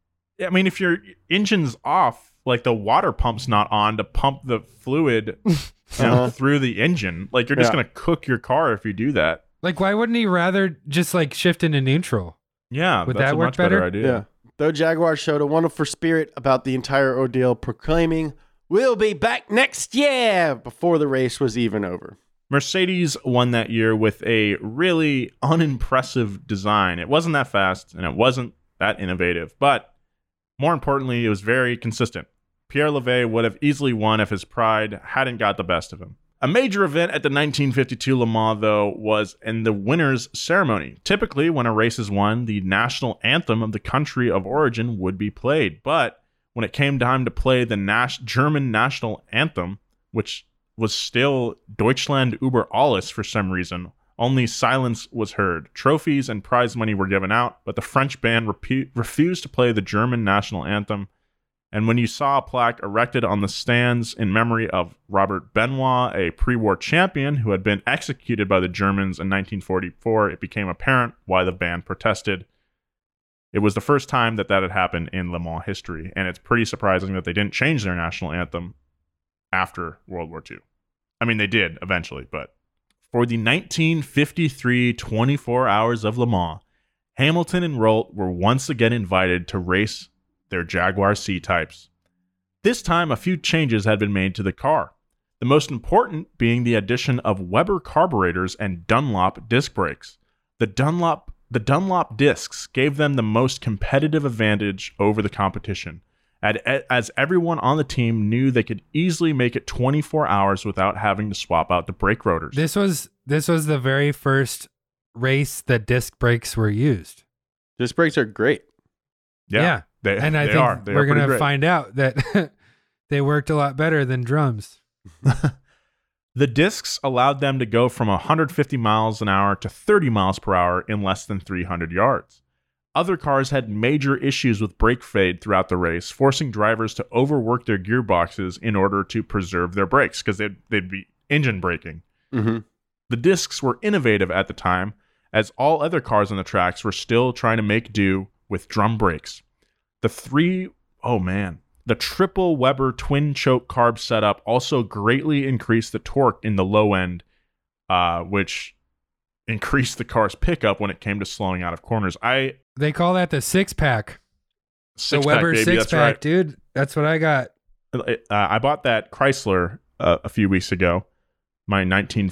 if your engine's off, like the water pump's not on to pump the fluid through the engine, like you're just going to cook your car if you do that. Like, why wouldn't he rather just like shift into neutral? Yeah, would that's that a work much better? idea. Yeah. The Jaguars showed a wonderful spirit about the entire ordeal, proclaiming, "We'll be back next year," before the race was even over. Mercedes won that year with a really unimpressive design. It wasn't that fast, and it wasn't that innovative, but more importantly, it was very consistent. Pierre Levay would have easily won if his pride hadn't got the best of him. A major event at the 1952 Le Mans, though, was in the winner's ceremony. Typically, when a race is won, the national anthem of the country of origin would be played. But when it came time to play the German national anthem, which was still Deutschland über alles for some reason, only silence was heard. Trophies and prize money were given out, but the French band refused to play the German national anthem. And when you saw a plaque erected on the stands in memory of Robert Benoit, a pre-war champion who had been executed by the Germans in 1944, it became apparent why the band protested. It was the first time that had happened in Le Mans history, and it's pretty surprising that they didn't change their national anthem after World War II. I mean, they did eventually, but for the 1953 24 Hours of Le Mans, Hamilton and Rowlt were once again invited to race their Jaguar C-Types. This time, a few changes had been made to the car, the most important being the addition of Weber carburetors and Dunlop disc brakes. The Dunlop discs gave them the most competitive advantage over the competition, as everyone on the team knew they could easily make it 24 hours without having to swap out the brake rotors. This was the very first race that disc brakes were used. Disc brakes are great. Yeah. I think we're going to find out that they worked a lot better than drums. The discs allowed them to go from 150 miles an hour to 30 miles per hour in less than 300 yards. Other cars had major issues with brake fade throughout the race, forcing drivers to overwork their gearboxes in order to preserve their brakes because they'd be engine braking. Mm-hmm. The discs were innovative at the time, as all other cars on the tracks were still trying to make do with drum brakes. The triple Weber twin choke carb setup also greatly increased the torque in the low end, which increased the car's pickup when it came to slowing out of corners. They call that the six-pack. The Weber baby, six-pack, right. dude. That's what I got. I bought that Chrysler a few weeks ago. My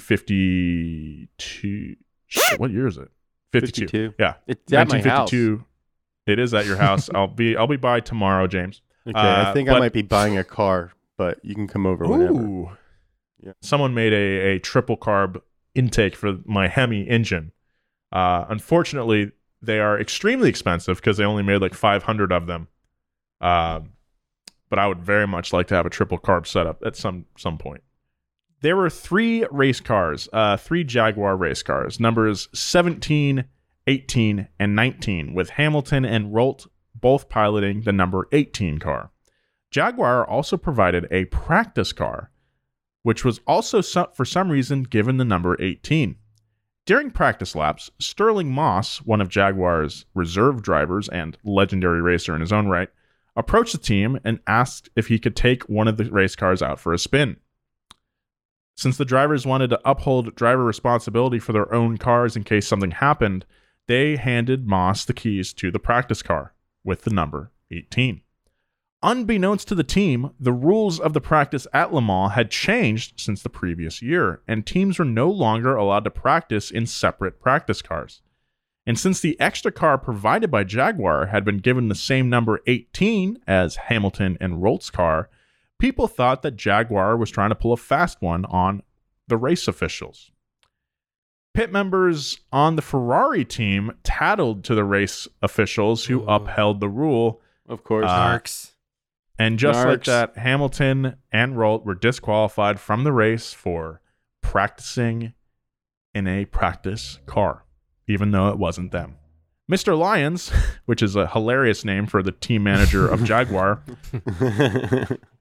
1952. What year is it? 52. Yeah, it's at my house. It is at your house. I'll be by tomorrow, James. Okay, I think I might be buying a car, but you can come over whenever. Yeah. Someone made a triple carb intake for my Hemi engine. Unfortunately, they are extremely expensive because they only made like 500 of them. But I would very much like to have a triple carb setup at some point. There were three race cars, three Jaguar race cars, numbers 17, 18, and 19, with Hamilton and Rowlt both piloting the number 18 car. Jaguar also provided a practice car, which was also for some reason given the number 18. During practice laps, Sterling Moss, one of Jaguar's reserve drivers and legendary racer in his own right, approached the team and asked if he could take one of the race cars out for a spin. Since the drivers wanted to uphold driver responsibility for their own cars in case something happened, they handed Moss the keys to the practice car with the number 18. Unbeknownst to the team, the rules of the practice at Le Mans had changed since the previous year, and teams were no longer allowed to practice in separate practice cars. And since the extra car provided by Jaguar had been given the same number 18 as Hamilton and Rowlt's car, people thought that Jaguar was trying to pull a fast one on the race officials. Pit members on the Ferrari team tattled to the race officials who upheld the rule. Of course. Narcs. And just like that, Hamilton and Rowlt were disqualified from the race for practicing in a practice car, even though it wasn't them. Mr. Lyons, which is a hilarious name for the team manager of Jaguar,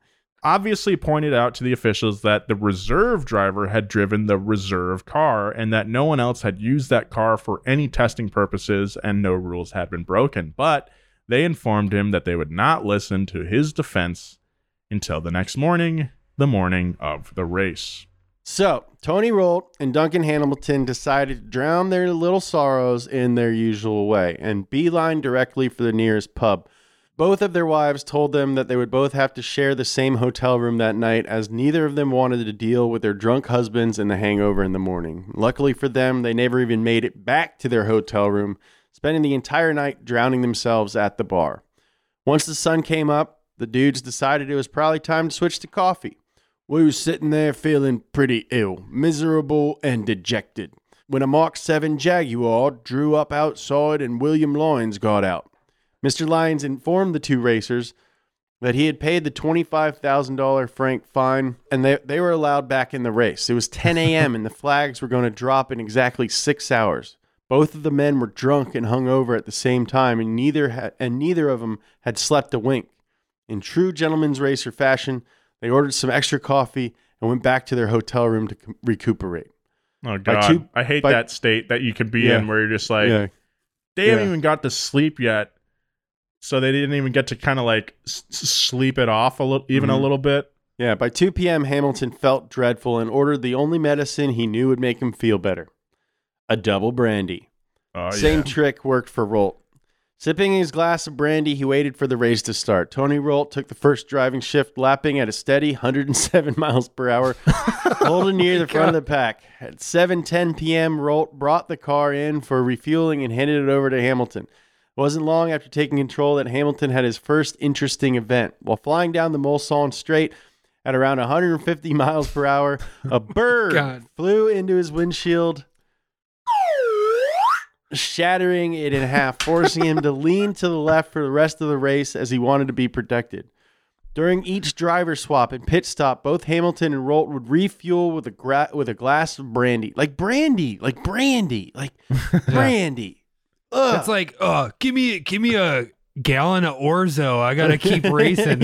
obviously pointed out to the officials that the reserve driver had driven the reserve car and that no one else had used that car for any testing purposes and no rules had been broken. But they informed him that they would not listen to his defense until the next morning, the morning of the race. So, Tony Rolt and Duncan Hamilton decided to drown their little sorrows in their usual way and beeline directly for the nearest pub. Both of their wives told them that they would both have to share the same hotel room that night, as neither of them wanted to deal with their drunk husbands and the hangover in the morning. Luckily for them, they never even made it back to their hotel room, spending the entire night drowning themselves at the bar. Once the sun came up, the dudes decided it was probably time to switch to coffee. We were sitting there feeling pretty ill, miserable and dejected, when a Mark 7 Jaguar drew up outside and William Lyons got out. Mr. Lyons informed the two racers that he had paid the $25,000 franc fine, and they were allowed back in the race. It was 10 a.m., and the flags were going to drop in exactly 6 hours. Both of the men were drunk and hungover at the same time, and neither of them had slept a wink. In true gentleman's racer fashion, they ordered some extra coffee and went back to their hotel room to recuperate. Oh, God. I hate that state that you could be in where you're just like, they haven't even got to sleep yet. So they didn't even get to kind of like sleep it off a little bit. Yeah, by 2 p.m., Hamilton felt dreadful and ordered the only medicine he knew would make him feel better. A double brandy. Same trick worked for Rolt. Sipping his glass of brandy, he waited for the race to start. Tony Rolt took the first driving shift, lapping at a steady 107 miles per hour, holding near the front of the pack. At 7:10 p.m., Rolt brought the car in for refueling and handed it over to Hamilton. It wasn't long after taking control that Hamilton had his first interesting event. While flying down the Mulsanne Straight at around 150 miles per hour, a bird flew into his windshield, shattering it in half, forcing him to lean to the left for the rest of the race as he wanted to be protected. During each driver swap and pit stop, both Hamilton and Rolt would refuel with a glass of brandy. Like brandy. It's like, give me a gallon of Orzo. I gotta keep racing.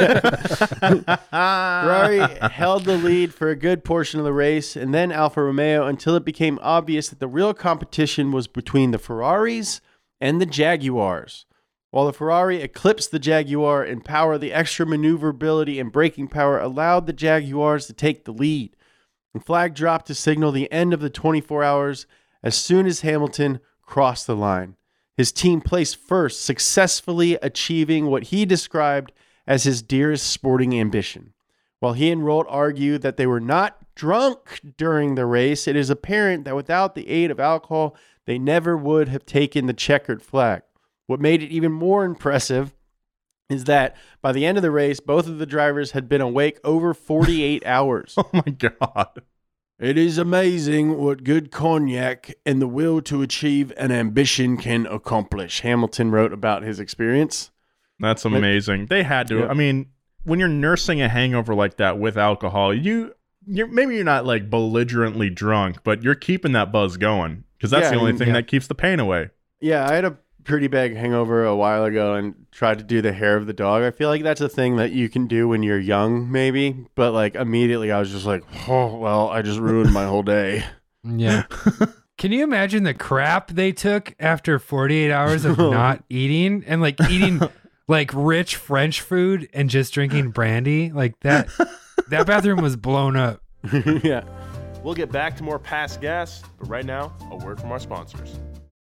Ferrari held the lead for a good portion of the race, and then Alfa Romeo, until it became obvious that the real competition was between the Ferraris and the Jaguars. While the Ferrari eclipsed the Jaguar in power, the extra maneuverability and braking power allowed the Jaguars to take the lead. The flag dropped to signal the end of the 24 hours as soon as Hamilton crossed the line. His team placed first, successfully achieving what he described as his dearest sporting ambition. While he and Rolt argued that they were not drunk during the race, it is apparent that without the aid of alcohol, they never would have taken the checkered flag. What made it even more impressive is that by the end of the race, both of the drivers had been awake over 48 hours. Oh my God. It is amazing what good cognac and the will to achieve an ambition can accomplish, Hamilton wrote about his experience. That's amazing. They had to. Yeah. I mean, when you're nursing a hangover like that with alcohol, you're maybe you're not like belligerently drunk, but you're keeping that buzz going because that's the only thing that keeps the pain away. Yeah, I had a pretty big hangover a while ago and tried to do the hair of the dog. I feel like that's a thing that you can do when you're young, maybe. But like immediately I was just like, oh, well, I just ruined my whole day. Yeah. Can you imagine the crap they took after 48 hours of not eating and like eating like rich French food and just drinking brandy? Like that bathroom was blown up. Yeah. We'll get back to more Past Gas, but right now, a word from our sponsors.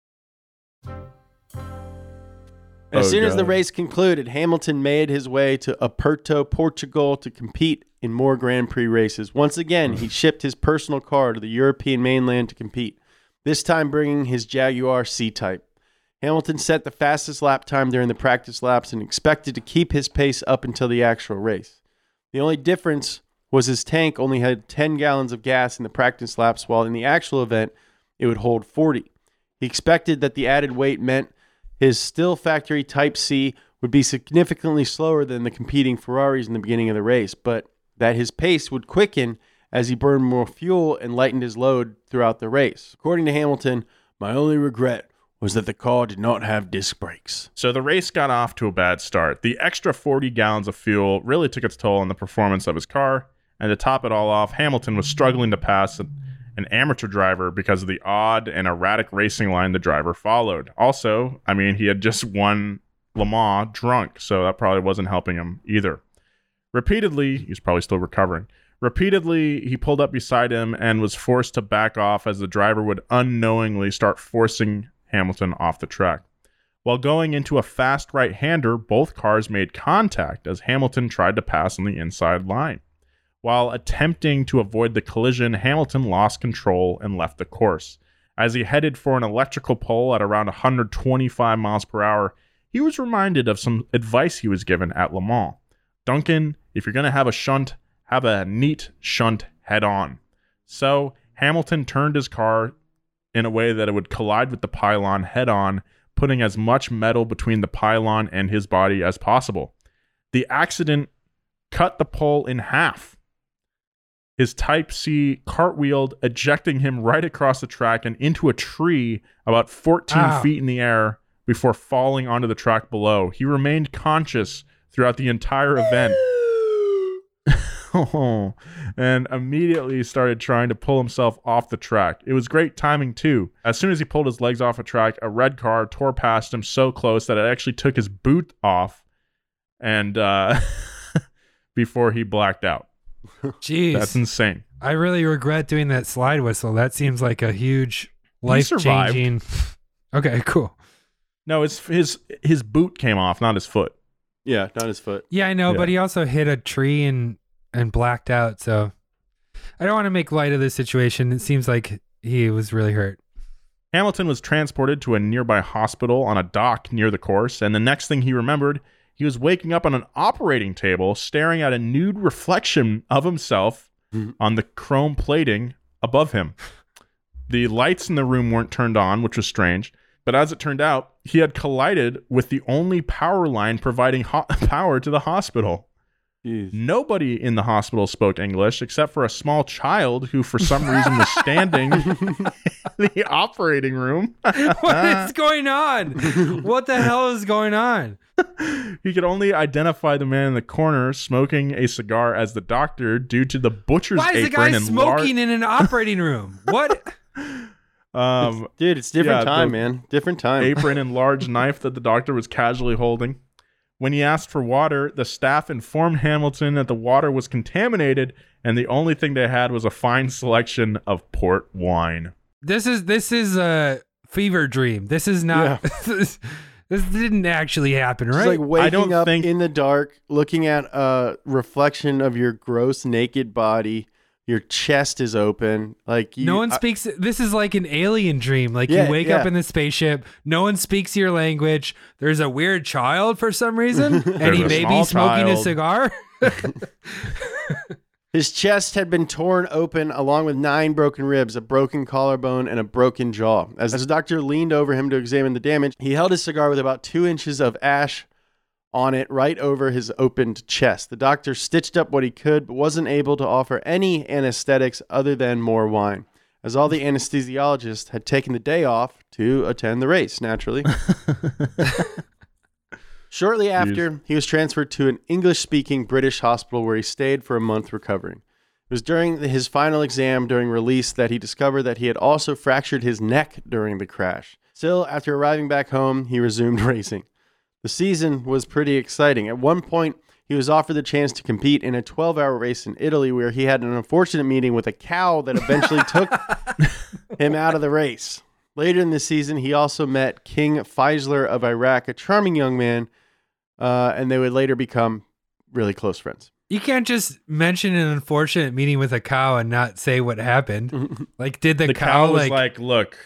As soon as the race concluded, Hamilton made his way to Oporto, Portugal to compete in more Grand Prix races. Once again, he shipped his personal car to the European mainland to compete, this time bringing his Jaguar C-Type. Hamilton set the fastest lap time during the practice laps and expected to keep his pace up until the actual race. The only difference was his tank only had 10 gallons of gas in the practice laps, while in the actual event, it would hold 40. He expected that the added weight meant his still factory Type C would be significantly slower than the competing Ferraris in the beginning of the race, but that his pace would quicken as he burned more fuel and lightened his load throughout the race. According to Hamilton, my only regret was that the car did not have disc brakes. So the race got off to a bad start. The extra 40 gallons of fuel really took its toll on the performance of his car. And to top it all off, Hamilton was struggling to pass an amateur driver because of the odd and erratic racing line the driver followed. Also, I mean, he had just won Le Mans drunk, so that probably wasn't helping him either. Repeatedly, he's probably still recovering. Repeatedly, he pulled up beside him and was forced to back off as the driver would unknowingly start forcing Hamilton off the track. While going into a fast right-hander, both cars made contact as Hamilton tried to pass on the inside line. While attempting to avoid the collision, Hamilton lost control and left the course. As he headed for an electrical pole at around 125 miles per hour, he was reminded of some advice he was given at Le Mans. Duncan, if you're going to have a shunt, have a neat shunt head-on. So Hamilton turned his car in a way that it would collide with the pylon head-on, putting as much metal between the pylon and his body as possible. The accident cut the pole in half. His Type C cartwheeled, ejecting him right across the track and into a tree about 14 feet in the air before falling onto the track below. He remained conscious throughout the entire event. And immediately started trying to pull himself off the track. It was great timing too. As soon as he pulled his legs off a track, a red car tore past him so close that it actually took his boot off and before he blacked out. Jeez. That's insane. I really regret doing that slide whistle. That seems like a huge life-changing. Okay, cool. No, it's his boot came off, not his foot. Yeah, not his foot. Yeah, I know, but he also hit a tree and blacked out, so I don't want to make light of this situation. It seems like he was really hurt. Hamilton was transported to a nearby hospital on a dock near the course, and the next thing he remembered, he was waking up on an operating table staring at a nude reflection of himself on the chrome plating above him. The lights in the room weren't turned on, which was strange, but as it turned out, he had collided with the only power line providing power to the hospital. Jeez. Nobody in the hospital spoke English except for a small child who for some reason was standing in the operating room. What is going on? What the hell is going on? He could only identify the man in the corner smoking a cigar as the doctor due to the butcher's apron. Why is the guy smoking in an operating room? What? Dude, it's different time, man. Different time. Apron and large knife that the doctor was casually holding. When he asked for water, the staff informed Hamilton that the water was contaminated and the only thing they had was a fine selection of port wine. This is a fever dream. This is not. Yeah. This didn't actually happen, right? It's like waking up in the dark, looking at a reflection of your gross naked body. Your chest is open. Like no one speaks. This is like an alien dream. Like you wake up in the spaceship. No one speaks your language. There's a weird child for some reason, and he may be smoking a cigar. His chest had been torn open along with 9 broken ribs, a broken collarbone, and a broken jaw. As the doctor leaned over him to examine the damage, he held his cigar with about 2 inches of ash on it right over his opened chest. The doctor stitched up what he could, but wasn't able to offer any anesthetics other than more wine, as all the anesthesiologists had taken the day off to attend the race, naturally. Shortly after, he was transferred to an English-speaking British hospital where he stayed for a month recovering. It was during his final exam during release that he discovered that he had also fractured his neck during the crash. Still, after arriving back home, he resumed racing. The season was pretty exciting. At one point, he was offered the chance to compete in a 12-hour race in Italy where he had an unfortunate meeting with a cow that eventually took him out of the race. Later in the season, he also met King Faisal of Iraq, a charming young man, and they would later become really close friends. You can't just mention an unfortunate meeting with a cow and not say what happened. Like, did the cow was like, look,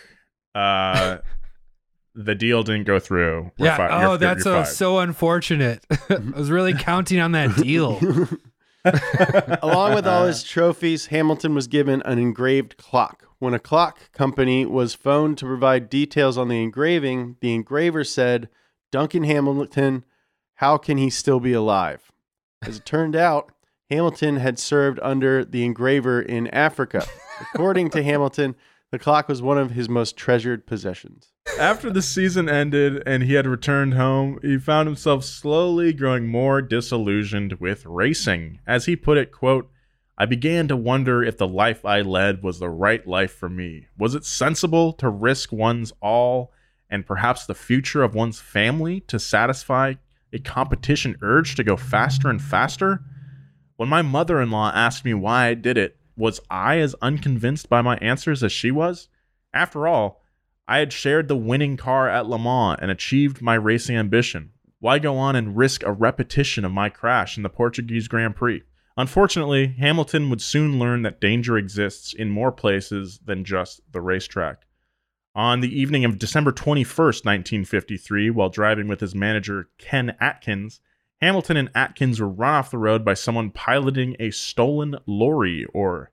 the deal didn't go through. That's so unfortunate. I was really counting on that deal. Along with all his trophies, Hamilton was given an engraved clock. When a clock company was phoned to provide details on the engraving, the engraver said, "Duncan Hamilton, how can he still be alive?" As it turned out, Hamilton had served under the engraver in Africa. According to Hamilton, the clock was one of his most treasured possessions. After the season ended and he had returned home, he found himself slowly growing more disillusioned with racing. As he put it, quote, "I began to wonder if the life I led was the right life for me. Was it sensible to risk one's all and perhaps the future of one's family to satisfy a competition urge to go faster and faster? When my mother-in-law asked me why I did it, was I as unconvinced by my answers as she was? After all, I had shared the winning car at Le Mans and achieved my racing ambition. Why go on and risk a repetition of my crash in the Portuguese Grand Prix?" Unfortunately, Hamilton would soon learn that danger exists in more places than just the racetrack. On the evening of December 21st, 1953, while driving with his manager Ken Atkins, Hamilton and Atkins were run off the road by someone piloting a stolen lorry or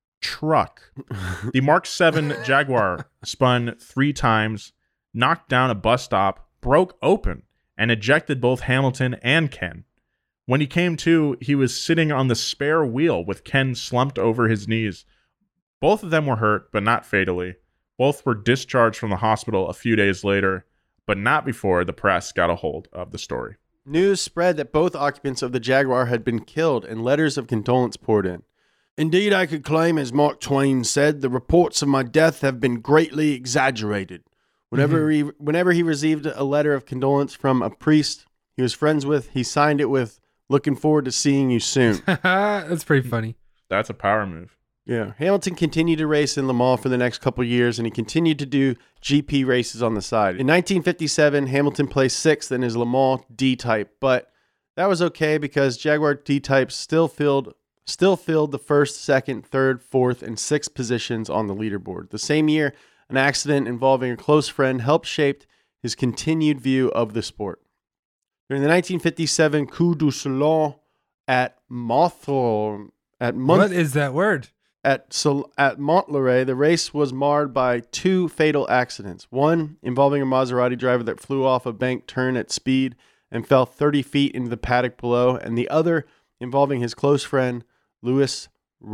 truck. The Mark 7 Jaguar spun 3 times, knocked down a bus stop, broke open, and ejected both Hamilton and Ken. When he came to, he was sitting on the spare wheel with Ken slumped over his knees. Both of them were hurt, but not fatally. Both were discharged from the hospital a few days later, but not before the press got a hold of the story. News spread that both occupants of the Jaguar had been killed, and letters of condolence poured in. "Indeed, I could claim, as Mark Twain said, the reports of my death have been greatly exaggerated." Whenever he received a letter of condolence from a priest he was friends with, he signed it with, "Looking forward to seeing you soon." That's pretty funny. That's a power move. Yeah. Hamilton continued to race in Le Mans for the next couple years, and he continued to do GP races on the side. In 1957, Hamilton placed 6th in his Le Mans D-Type, but that was okay because Jaguar D-Types still filled the 1st, 2nd, 3rd, 4th, and 6th positions on the leaderboard. The same year, an accident involving a close friend helped shape his continued view of the sport. During the 1957 Coup du Salon at Montlhéry, what is that word? At Montlhéry, the race was marred by 2 fatal accidents. One involving a Maserati driver that flew off a bank turn at speed and fell 30 feet into the paddock below, and the other involving his close friend, Louis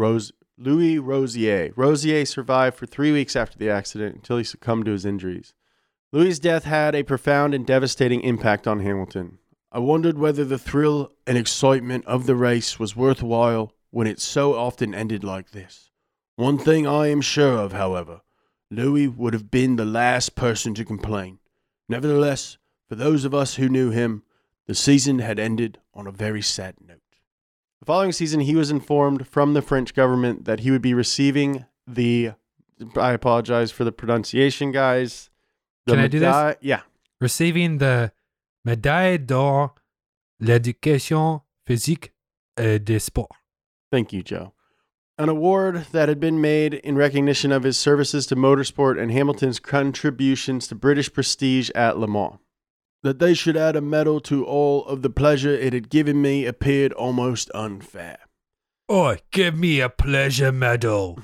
Rosier. Rosier survived for 3 weeks after the accident until he succumbed to his injuries. Louis' death had a profound and devastating impact on Hamilton. "I wondered whether the thrill and excitement of the race was worthwhile when it so often ended like this. One thing I am sure of, however, Louis would have been the last person to complain. Nevertheless, for those of us who knew him, the season had ended on a very sad note." The following season, he was informed from the French government that he would be receiving I apologize for the pronunciation, guys. Can I do this? Yeah. Receiving the Médaille d'Or l'Éducation Physique et des Sports. Thank you, Joe. An award that had been made in recognition of his services to motorsport and Hamilton's contributions to British prestige at Le Mans. That they should add a medal to all of the pleasure it had given me appeared almost unfair. "Oh, give me a pleasure medal."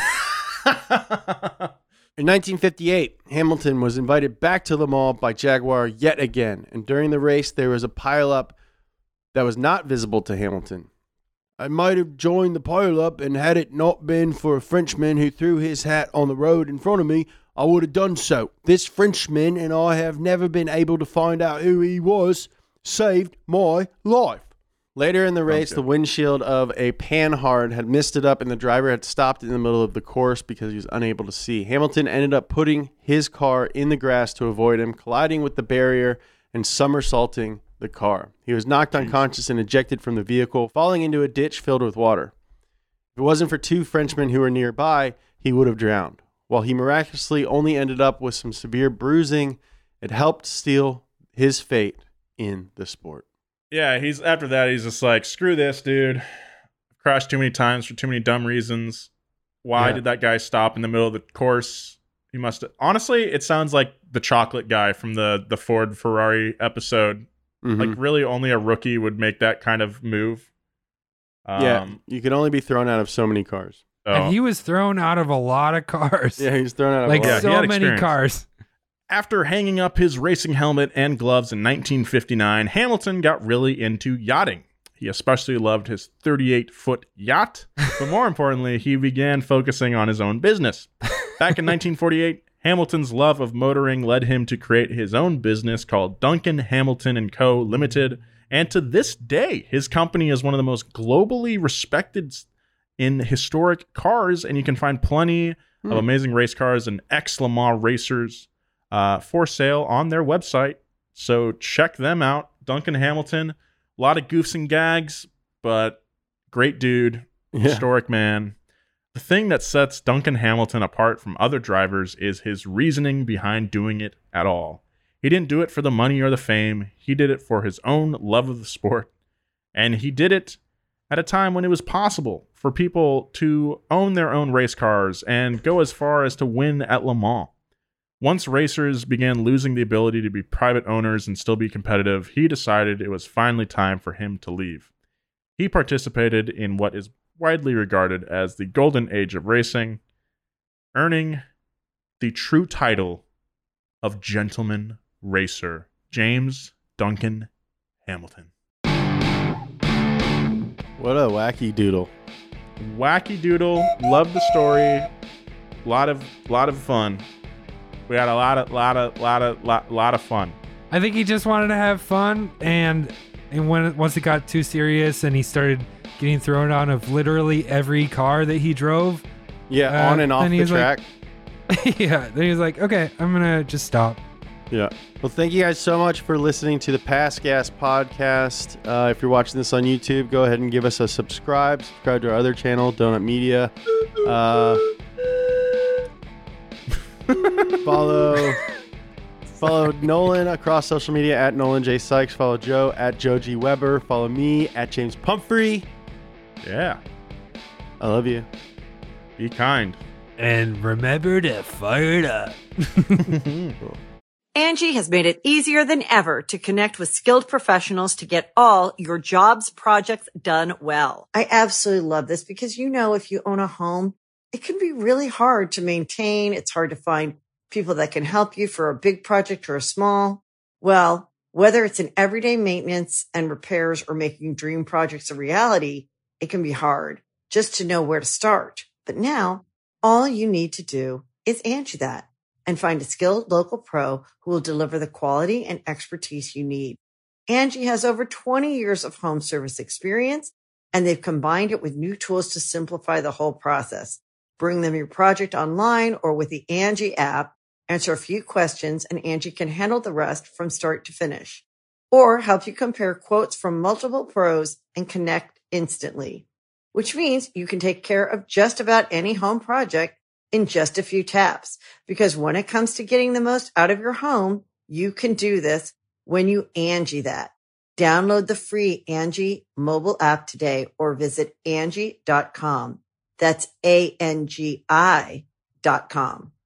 In 1958, Hamilton was invited back to Le Mans by Jaguar yet again, and during the race there was a pile-up that was not visible to Hamilton. "I might have joined the pile-up, and had it not been for a Frenchman who threw his hat on the road in front of me, I would have done so. This Frenchman, and I have never been able to find out who he was, saved my life." Later in the race, the windshield of a Panhard had misted up and the driver had stopped in the middle of the course because he was unable to see. Hamilton ended up putting his car in the grass to avoid him, colliding with the barrier and somersaulting the car. He was knocked unconscious and ejected from the vehicle, falling into a ditch filled with water. If it wasn't for 2 Frenchmen who were nearby, he would have drowned. While he miraculously only ended up with some severe bruising, it helped seal his fate in the sport. Yeah, after that, he's just like, screw this, dude. I've crashed too many times for too many dumb reasons. Why did that guy stop in the middle of the course? He must have. Honestly, it sounds like the chocolate guy from the Ford Ferrari episode. Mm-hmm. Like, really, only a rookie would make that kind of move. You can only be thrown out of so many cars. And he was thrown out of a lot of cars. Yeah, he was thrown out of like a lot. so many cars. After hanging up his racing helmet and gloves in 1959, Hamilton got really into yachting. He especially loved his 38-foot yacht, but more importantly, he began focusing on his own business. Back in 1948, Hamilton's love of motoring led him to create his own business called Duncan Hamilton & Co. Limited, and to this day, his company is one of the most globally respected in historic cars, and you can find plenty of amazing race cars and ex-Le Mans racers for sale on their website. So check them out. Duncan Hamilton, a lot of goofs and gags, but great dude, historic man. The thing that sets Duncan Hamilton apart from other drivers is his reasoning behind doing it at all. He didn't do it for the money or the fame. He did it for his own love of the sport. And he did it at a time when it was possible for people to own their own race cars and go as far as to win at Le Mans. Once racers began losing the ability to be private owners and still be competitive, he decided it was finally time for him to leave. He participated in what is widely regarded as the golden age of racing, earning the true title of Gentleman Racer, James Duncan Hamilton. What a wacky doodle. Wacky doodle. Love the story. Lot of fun. We had a lot of fun. I think he just wanted to have fun, and once it got too serious and he started getting thrown out of literally every car that he drove. Yeah, on and off the track. Yeah, then he was like, okay, I'm going to just stop. Yeah. Well, thank you guys so much for listening to the Past Gas podcast. If you're watching this on YouTube, go ahead and give us a subscribe. Subscribe to our other channel, Donut Media. Follow Nolan across social media at Nolan J. Sykes. Follow Joe at Joe G. Weber. Follow me at James Pumphrey. Yeah. I love you. Be kind. And remember to fire it up. Cool. Angie has made it easier than ever to connect with skilled professionals to get all your jobs projects done well. I absolutely love this because, if you own a home, it can be really hard to maintain. It's hard to find people that can help you for a big project or a small. Well, whether it's in everyday maintenance and repairs or making dream projects a reality, it can be hard just to know where to start. But now all you need to do is Angie that and find a skilled local pro who will deliver the quality and expertise you need. Angie has over 20 years of home service experience, and they've combined it with new tools to simplify the whole process. Bring them your project online or with the Angie app, answer a few questions, and Angie can handle the rest from start to finish. Or help you compare quotes from multiple pros and connect instantly, which means you can take care of just about any home project in just a few taps. Because when it comes to getting the most out of your home, you can do this when you Angie that. Download the free Angie mobile app today or visit Angie.com. That's ANGI.com.